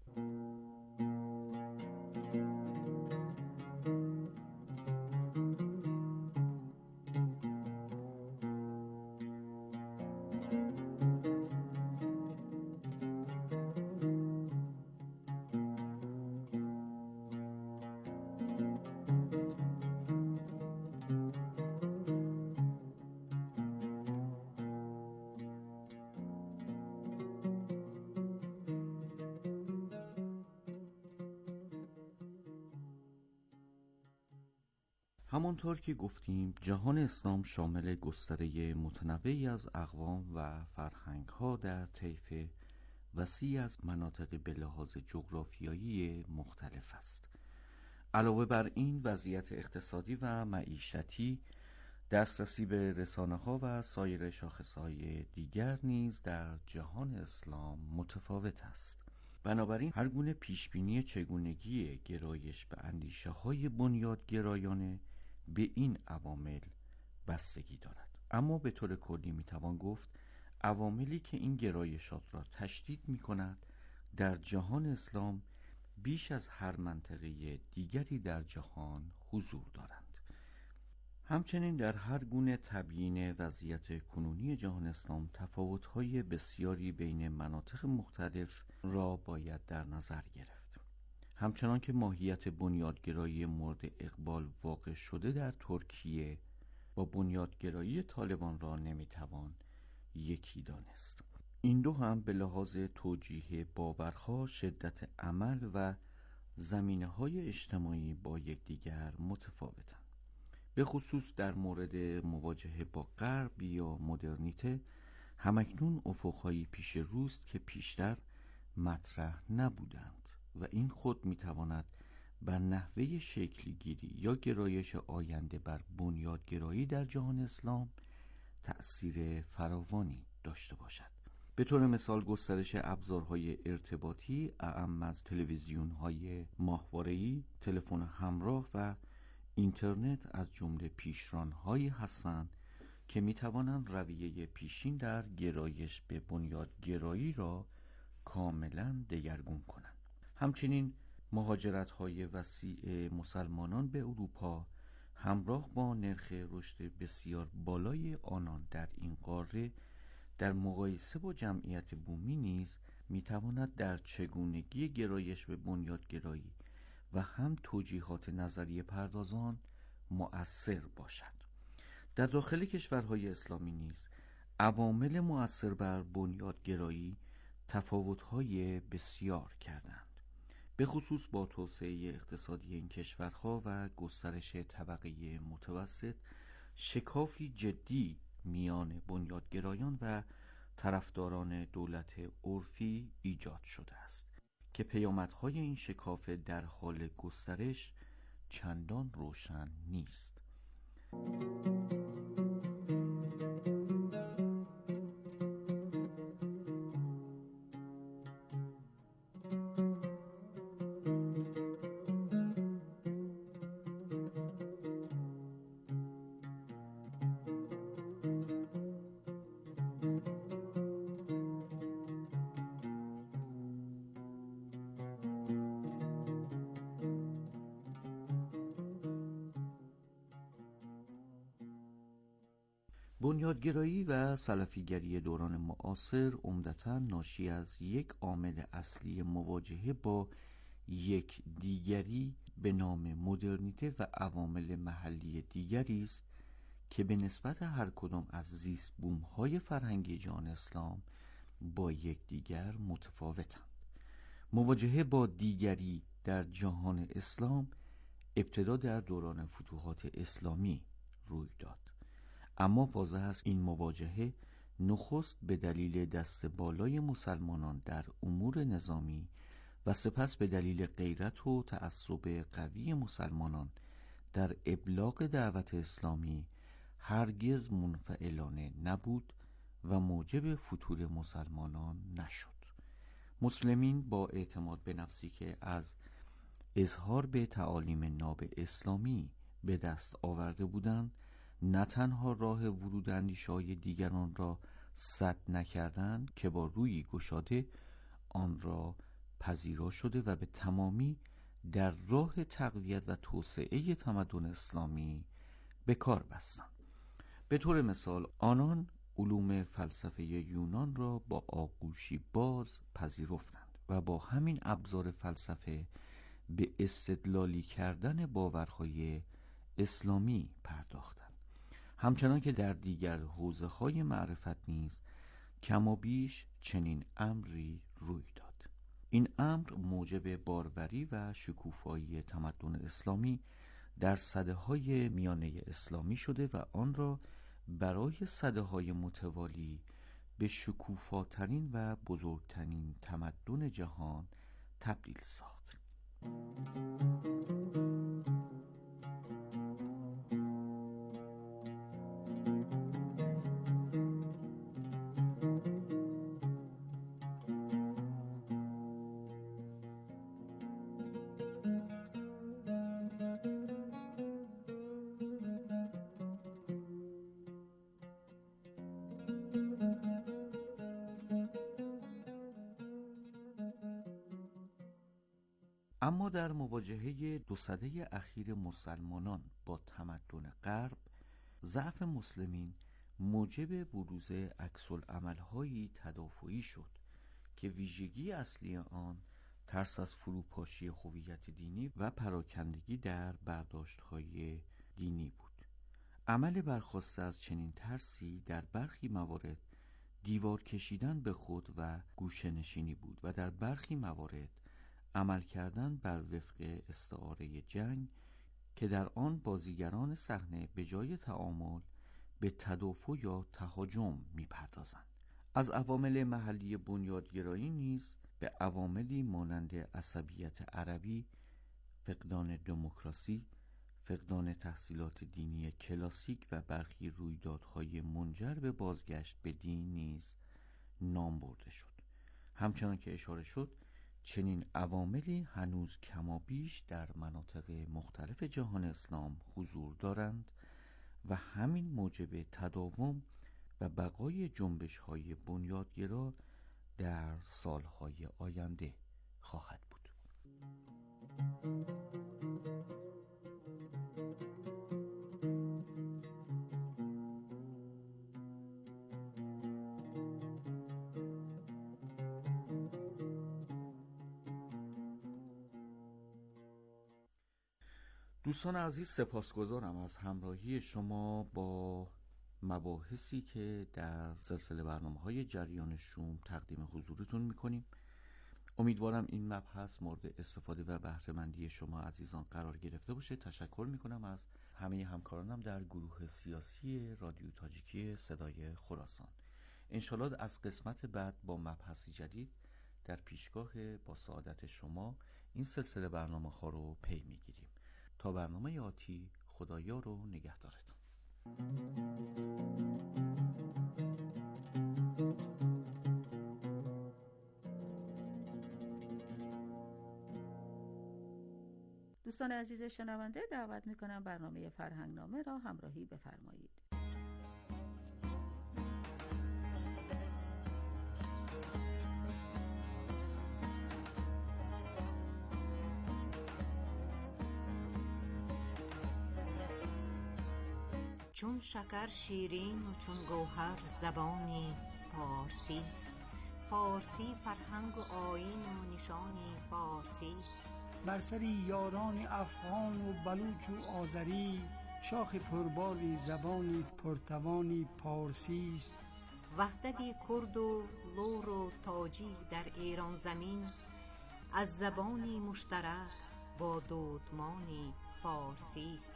S: همانطور که گفتیم جهان اسلام شامل گستره متنوعی از اقوام و فرهنگ‌ها در طیف وسیع از مناطق به لحاظ جغرافیایی مختلف است. علاوه بر این وضعیت اقتصادی و معیشتی، دسترسی به رسانه‌ها و سایر شاخص‌های دیگر نیز در جهان اسلام متفاوت است. بنابراین هر گونه پیشبینی چگونگی گرایش به اندیشه‌های بنیادگرایانه به این عوامل بستگی دارد. اما به طور کلی میتوان گفت عواملی که این گرایشات را تشدید می‌کند در جهان اسلام بیش از هر منطقه دیگری در جهان حضور دارند. همچنین در هر گونه تبیین وضعیت کنونی جهان اسلام تفاوت‌های بسیاری بین مناطق مختلف را باید در نظر گرفت. همچنان که ماهیت بنیادگرایی مورد اقبال واقع شده در ترکیه با بنیادگرایی طالبان را نمیتوان یکی دانست. این دو هم به لحاظ توجیه باورها، شدت عمل و زمینه‌های اجتماعی با یکدیگر متفاوتند. به خصوص در مورد مواجهه با غرب یا مدرنیته همکنون افق‌هایی پیش روست که پیشتر مطرح نبودند و این خود میتواند بر نحوه شکلگیری یا گرایش آینده بر بنیادگرایی در جهان اسلام تأثیر فراوانی داشته باشد. به طور مثال گسترش ابزارهای ارتباطی اعم از تلویزیون‌های ماهواره‌ای، تلفن همراه و اینترنت از جمله پیشران‌هایی هستند که میتوانند رویه پیشین در گرایش به بنیادگرایی را کاملا دگرگون کنند. همچنین مهاجرت‌های وسیع مسلمانان به اروپا همراه با نرخ رشد بسیار بالای آنان در این قاره در مقایسه با جمعیت بومی نیز میتواند در چگونگی گرایش به بنیادگرایی و هم توجیهات نظریه پردازان مؤثر باشد. در داخل کشورهای اسلامی نیز عوامل مؤثر بر بنیادگرایی تفاوت‌های بسیار کردند. به خصوص با توسعه اقتصادی این کشورها و گسترش طبقه متوسط شکافی جدی میان بنیادگرایان و طرفداران دولت عرفی ایجاد شده است که پیامدهای این شکاف در حال گسترش چندان روشن نیست. بنیادگرایی و سلفیگری دوران معاصر عمدتاً ناشی از یک عامل اصلی مواجهه با یک دیگری به نام مدرنیته و عوامل محلی دیگری است که به نسبت هر کدام از زیست بوم‌های فرهنگی جهان اسلام با یکدیگر متفاوتند. مواجهه با دیگری در جهان اسلام ابتدا در دوران فتوحات اسلامی روی داد، اما واضح است این مواجهه نخست به دلیل دست بالای مسلمانان در امور نظامی و سپس به دلیل غیرت و تعصب قوی مسلمانان در ابلاغ دعوت اسلامی هرگز منفعلانه نبود و موجب فتور مسلمانان نشد. مسلمین با اعتماد به نفسی که از اظهار به تعالیم ناب اسلامی به دست آورده بودند، نه تنها راه ورود اندیشه‌های دیگران را سد نکردند که با روی گشاده آن را پذیرا شده و به تمامی در راه تقویت و توسعه تمدن اسلامی به کار بستند. به طور مثال آنان علوم فلسفه یونان را با آغوشی باز پذیرفتند و با همین ابزار فلسفه به استدلالی کردن باورهای اسلامی پرداختند. همچنان که در دیگر حوزه‌های معرفت نیز کم و بیش چنین امری روی داد. این امر موجب باروری و شکوفایی تمدن اسلامی در سده‌های میانه اسلامی شده و آن را برای سده‌های متوالی به شکوفاترین و بزرگترین تمدن جهان تبدیل ساخت. اما در مواجهه دو سده اخیر مسلمانان با تمدن غرب، ضعف مسلمین موجب بروز عکس‌العمل‌هایی تدافعی شد که ویژگی اصلی آن ترس از فروپاشی هویت دینی و پراکندگی در برداشت‌های دینی بود. عمل برخواسته از چنین ترسی در برخی موارد دیوار کشیدن به خود و گوشه‌نشینی بود و در برخی موارد عمل کردن بر وفق استعاره جنگ که در آن بازیگران صحنه به جای تعامل به تدافع یا تهاجم می‌پردازند. از عوامل محلی بنیادگرایی نیز به عواملی مانند عصبیت عربی، فقدان دموکراسی، فقدان تحصیلات دینی کلاسیک و برخی رویدادهای منجر به بازگشت به دین نیز نام برده شد. همچنان که اشاره شد، چنین عواملی هنوز کمابیش در مناطق مختلف جهان اسلام حضور دارند و همین موجب تداوم و بقای جنبش‌های بنیادگرا در سالهای آینده خواهد بود. دوستان عزیز، سپاسگزارم از همراهی شما با مباحثی که در سلسله برنامه‌های جریان شوم تقدیم حضورتون می‌کنیم. امیدوارم این مبحث مورد استفاده و بهره‌مندی شما عزیزان قرار گرفته باشه. تشکر می‌کنم از همه همکارانم در گروه سیاسی رادیو تاجیکی صدای خراسان. انشالله از قسمت بعد با مبحثی جدید در پیشگاه با سعادت شما این سلسله برنامه‌ها رو پی می‌گیریم. تا برنامه آتی، خدایا رو نگهدارتون.
A: دوستان عزیز شنونده، دعوت میکنم برنامه فرهنگنامه را همراهی بفرمایید.
T: چون شکر شیرین و چون گوهر زبانی فارسی است، فارسی فرهنگ و آیین و نشانی فارسی است.
U: بر سری یاران افغان و بلوچ و آذری، شاخ پرباری زبانی پرتوانی پارسی است.
T: وحدت کرد و لور و تاجی در ایران زمین، از زبانی مشترک با دودمانی فارسی است.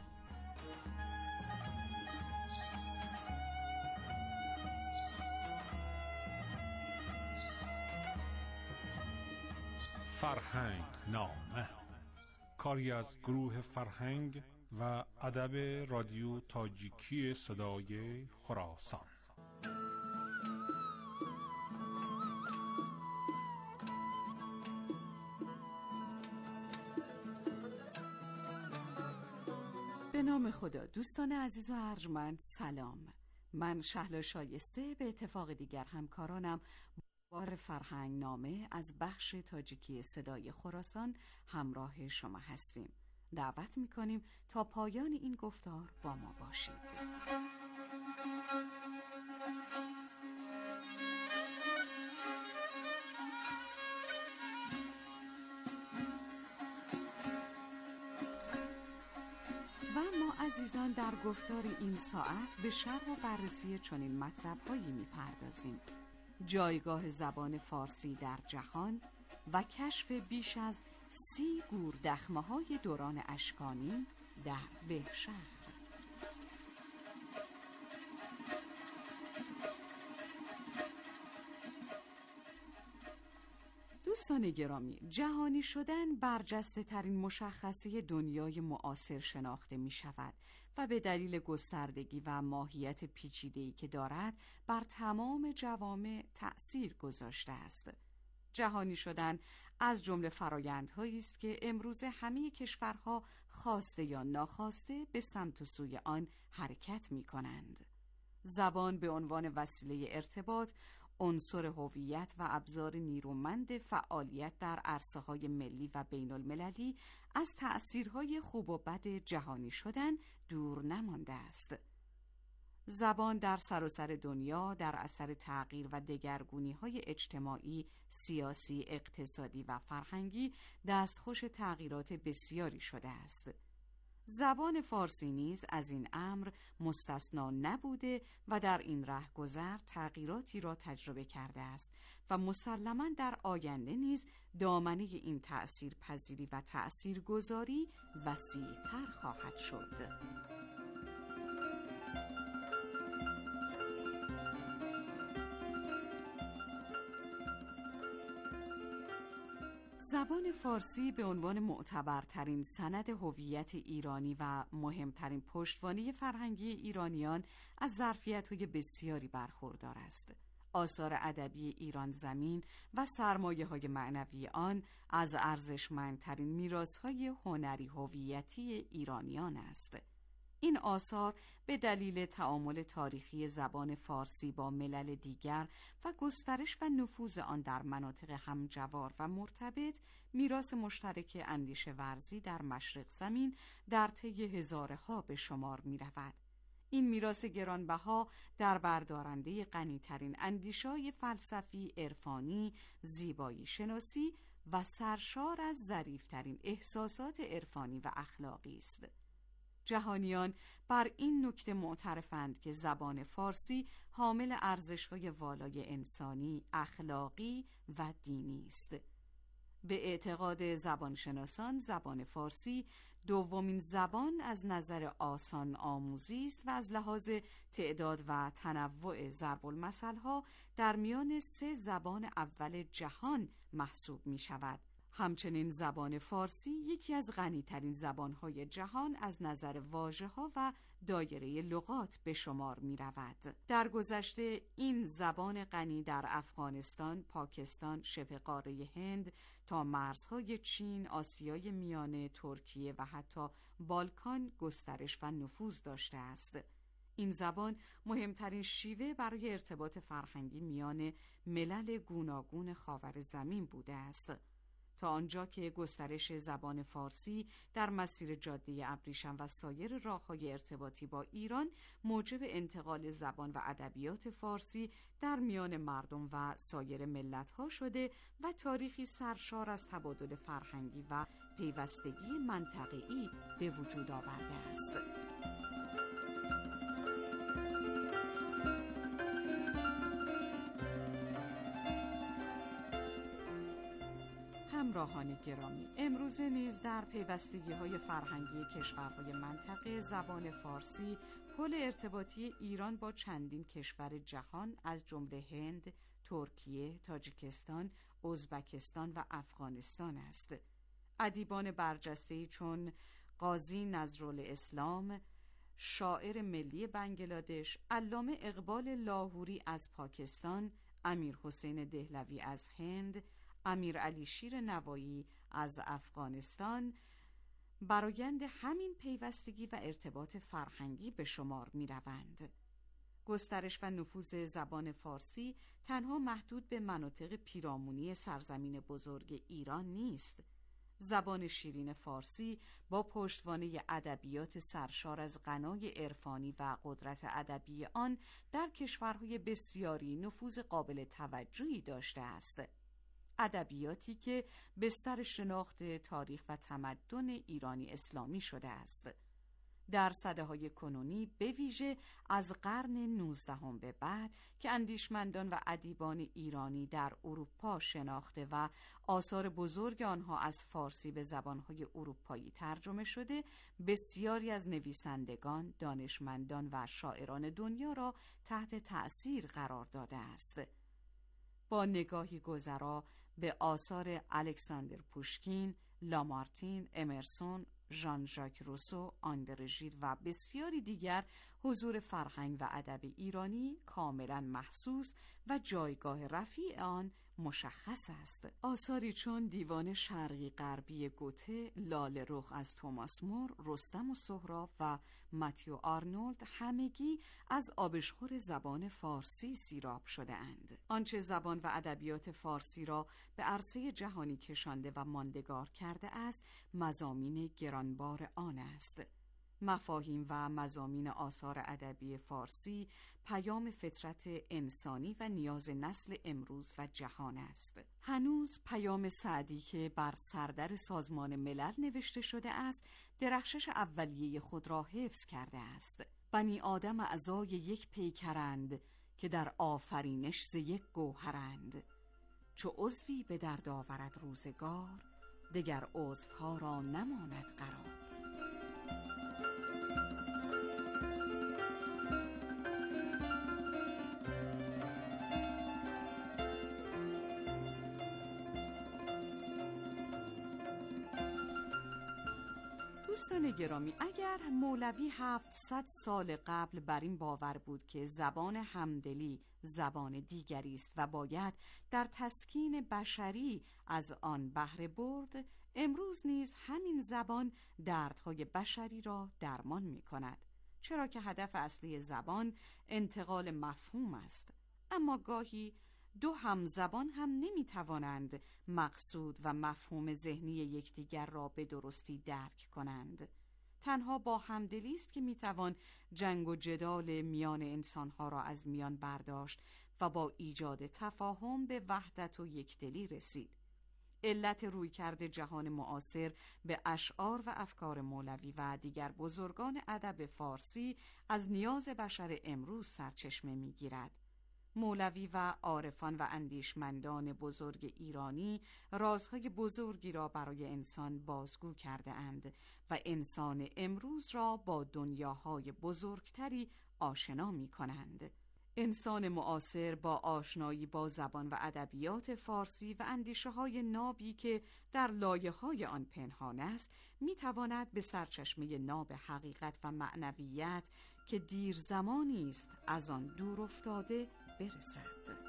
R: فرهنگ نامه، کاری از گروه فرهنگ و ادب رادیو تاجیکی صدای خراسان.
B: به نام خدا. دوستان عزیز و ارجمند سلام. من شهلا شایسته به اتفاق دیگر همکارانم بار فرهنگ نامه از بخش تاجیکی صدای خراسان همراه شما هستیم. دعوت میکنیم تا پایان این گفتار با ما باشید. و ما عزیزان در گفتار این ساعت به شرح و بررسی چنین مطلب‌هایی می‌پردازیم: جایگاه زبان فارسی در جهان و کشف بیش از 30 گور دخمه‌های دوران اشکانی در بهشهر. دوستان گرامی، جهانی شدن برجسته ترین مشخصه دنیای معاصر شناخته می شود و به دلیل گستردگی و ماهیت پیچیده‌ای که دارد بر تمام جوامع تأثیر گذاشته است. جهانی شدن از جمله فرآیندهایی است که امروز همه کشورها خواسته یا ناخواسته به سمت و سوی آن حرکت می کنند. زبان به عنوان وسیله ارتباط، عنصر هویت و ابزار نیرومند فعالیت در عرصه‌های ملی و بین المللی از تأثیرهای خوب و بد جهانی شدن دور نمانده است. زبان در سراسر دنیا در اثر تغییر و دگرگونی‌های اجتماعی، سیاسی، اقتصادی و فرهنگی دستخوش تغییرات بسیاری شده است. زبان فارسی نیز از این امر مستثنا نبوده و در این رهگذر تغییراتی را تجربه کرده است و مسلماً در آینده نیز دامنه این تأثیر پذیری و تأثیرگذاری وسیع‌تر خواهد شد. زبان فارسی به عنوان معتبرترین سند هویت ایرانی و مهمترین پشتوانه فرهنگی ایرانیان از ظرفیت‌های بسیاری برخوردار است. آثار ادبی ایران زمین و سرمایه‌های معنوی آن از ارزشمندترین میراث‌های هنری هویتی ایرانیان است. این آثار به دلیل تعامل تاریخی زبان فارسی با ملل دیگر و گسترش و نفوذ آن در مناطق همجوار و مرتبط، میراث مشترک اندیشه ورزی در مشرق زمین در طی هزارها به شمار می رود. این میراث گرانبها در بردارنده غنی‌ترین اندیشه‌های فلسفی، عرفانی، زیبایی شناسی و سرشار از ظریف‌ترین احساسات عرفانی و اخلاقی است. جهانیان بر این نکته معترفند که زبان فارسی حامل ارزش‌های والای انسانی، اخلاقی و دینی است. به اعتقاد زبانشناسان زبان فارسی دومین زبان از نظر آسان آموزی است و از لحاظ تعداد و تنوع ضرب المثل‌ها در میان 3 زبان اول جهان محسوب می شود. همچنین زبان فارسی یکی از غنی‌ترین زبان‌های جهان از نظر واژه‌ها و دایره لغات به شمار می‌رود. در گذشته این زبان غنی در افغانستان، پاکستان، شبه قاره هند تا مرزهای چین، آسیای میانه، ترکیه و حتی بالکان گسترش و نفوذ داشته است. این زبان مهمترین شیوه برای ارتباط فرهنگی میان ملل گوناگون خاورزمین بوده است. تا آنجا که گسترش زبان فارسی در مسیر جاده ابریشم و سایر راه‌های ارتباطی با ایران موجب انتقال زبان و ادبیات فارسی در میان مردم و سایر ملت‌ها شده و تاریخی سرشار از تبادل فرهنگی و پیوستگی منطقه‌ای به وجود آورده است. همراهان گرامی، امروزه نیز در پیوستگی‌های فرهنگی کشورهای منطقه زبان فارسی پل ارتباطی ایران با چندین کشور جهان از جمله هند، ترکیه، تاجیکستان، ازبکستان و افغانستان است. ادیبان برجسته‌ای چون قاضی نظرالاسلام، شاعر ملی بنگلادش، علامه اقبال لاهوری از پاکستان، امیر حسین دهلوی از هند، امیر علی شیر نوایی از افغانستان، برآیند همین پیوستگی و ارتباط فرهنگی به شمار می‌روند. گسترش و نفوذ زبان فارسی تنها محدود به مناطق پیرامونی سرزمین بزرگ ایران نیست. زبان شیرین فارسی با پشتوانه ادبیات سرشار از غنای عرفانی و قدرت ادبی آن در کشورهای بسیاری نفوذ قابل توجهی داشته است. ادبیاتی که بستر شناخت تاریخ و تمدن ایرانی اسلامی شده است. در سده‌های کنونی به ویژه از قرن 19 به بعد که اندیشمندان و ادیبان ایرانی در اروپا شناخته و آثار بزرگ آنها از فارسی به زبانهای اروپایی ترجمه شده، بسیاری از نویسندگان، دانشمندان و شاعران دنیا را تحت تأثیر قرار داده است. با نگاهی گذرا به آثار الکساندر پوشکین، لامارتین، امرسون، ژان ژاک روسو، آندره ژید و بسیاری دیگر، حضور فرهنگ و ادب ایرانی کاملا محسوس و جایگاه رفیع آن مشخص است. آثاری چون دیوان شرقی غربی گوته، لاله رخ از توماس مور، رستم و سهراب و متیو آرنولد همگی از آبشخور زبان فارسی سیراب شده اند. آنچه زبان و ادبیات فارسی را به عرصه جهانی کشانده و ماندگار کرده است، مضامین گرانبار آن است. مفاهیم و مضامین آثار ادبی فارسی پیام فطرت انسانی و نیاز نسل امروز و جهان است. هنوز پیام سعدی که بر سردر سازمان ملل نوشته شده است، درخشش اولیه خود را حفظ کرده است. بنی آدم اعضای یک پیکرند که در آفرینش ز یک گوهرند. چو عضوی به درد آورد روزگار، دگر عضوها را نماند قرار. دوستان گرامی، اگر مولوی 700 سال قبل بر این باور بود که زبان همدلی زبان دیگری است و باید در تسکین بشری از آن بهره برد، امروز نیز همین زبان دردهای بشری را درمان می کند. چرا که هدف اصلی زبان انتقال مفهوم است. اما گاهی دو همزبان هم نمی توانند مقصود و مفهوم ذهنی یکدیگر را به درستی درک کنند. تنها با همدلی است که می توان جنگ و جدال میان انسانها را از میان برداشت و با ایجاد تفاهم به وحدت و یکدلی رسید. علت رویکرد جهان معاصر به اشعار و افکار مولوی و دیگر بزرگان ادب فارسی از نیاز بشر امروز سرچشمه می گیرد. مولوی و عارفان و اندیشمندان بزرگ ایرانی رازهای بزرگی را برای انسان بازگو کرده اند و انسان امروز را با دنیاهای بزرگتری آشنا می کنند. انسان معاصر با آشنایی با زبان و ادبیات فارسی و اندیشه‌های نابی که در لایه‌های آن پنهان است، می‌تواند به سرچشمه ناب حقیقت و معنویت که دیر زمانی است از آن دور افتاده برسد.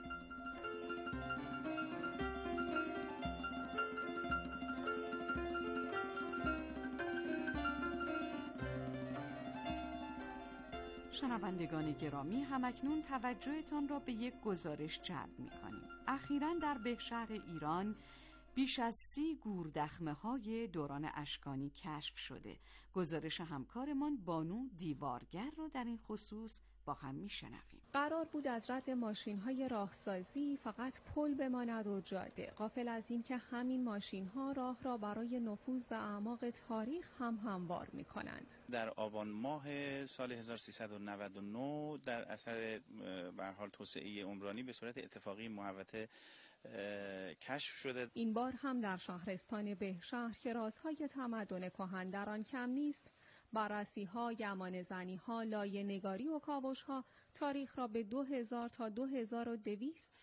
B: شنوندگان گرامی، همکنون توجهتان را به یک گزارش جلب می‌کنیم. اخیراً در بهشهر ایران بیش از 30 گوردخمه‌های دوران اشکانی کشف شده. گزارش همکارمان بانو دیوارگر را در این خصوص با هم میشنویم.
D: قرار بود از رد ماشین‌های راهسازی فقط پل بماند و جاده، غافل از این که همین ماشین‌ها راه را برای نفوذ به اعماق تاریخ هم هموار می‌کنند.
V: در آبان ماه سال 1399 در اثر به هر حال توسعه عمرانی به صورت اتفاقی محوطه کشف شده.
D: این بار هم در شهرستان بهشهر که رازهای تمدن کهن در آن کم نیست، بررسی‌ها، یمانه‌زنی‌ها، لایه‌نگاری و کاوش‌ها تاریخ را به 2000 تا 2200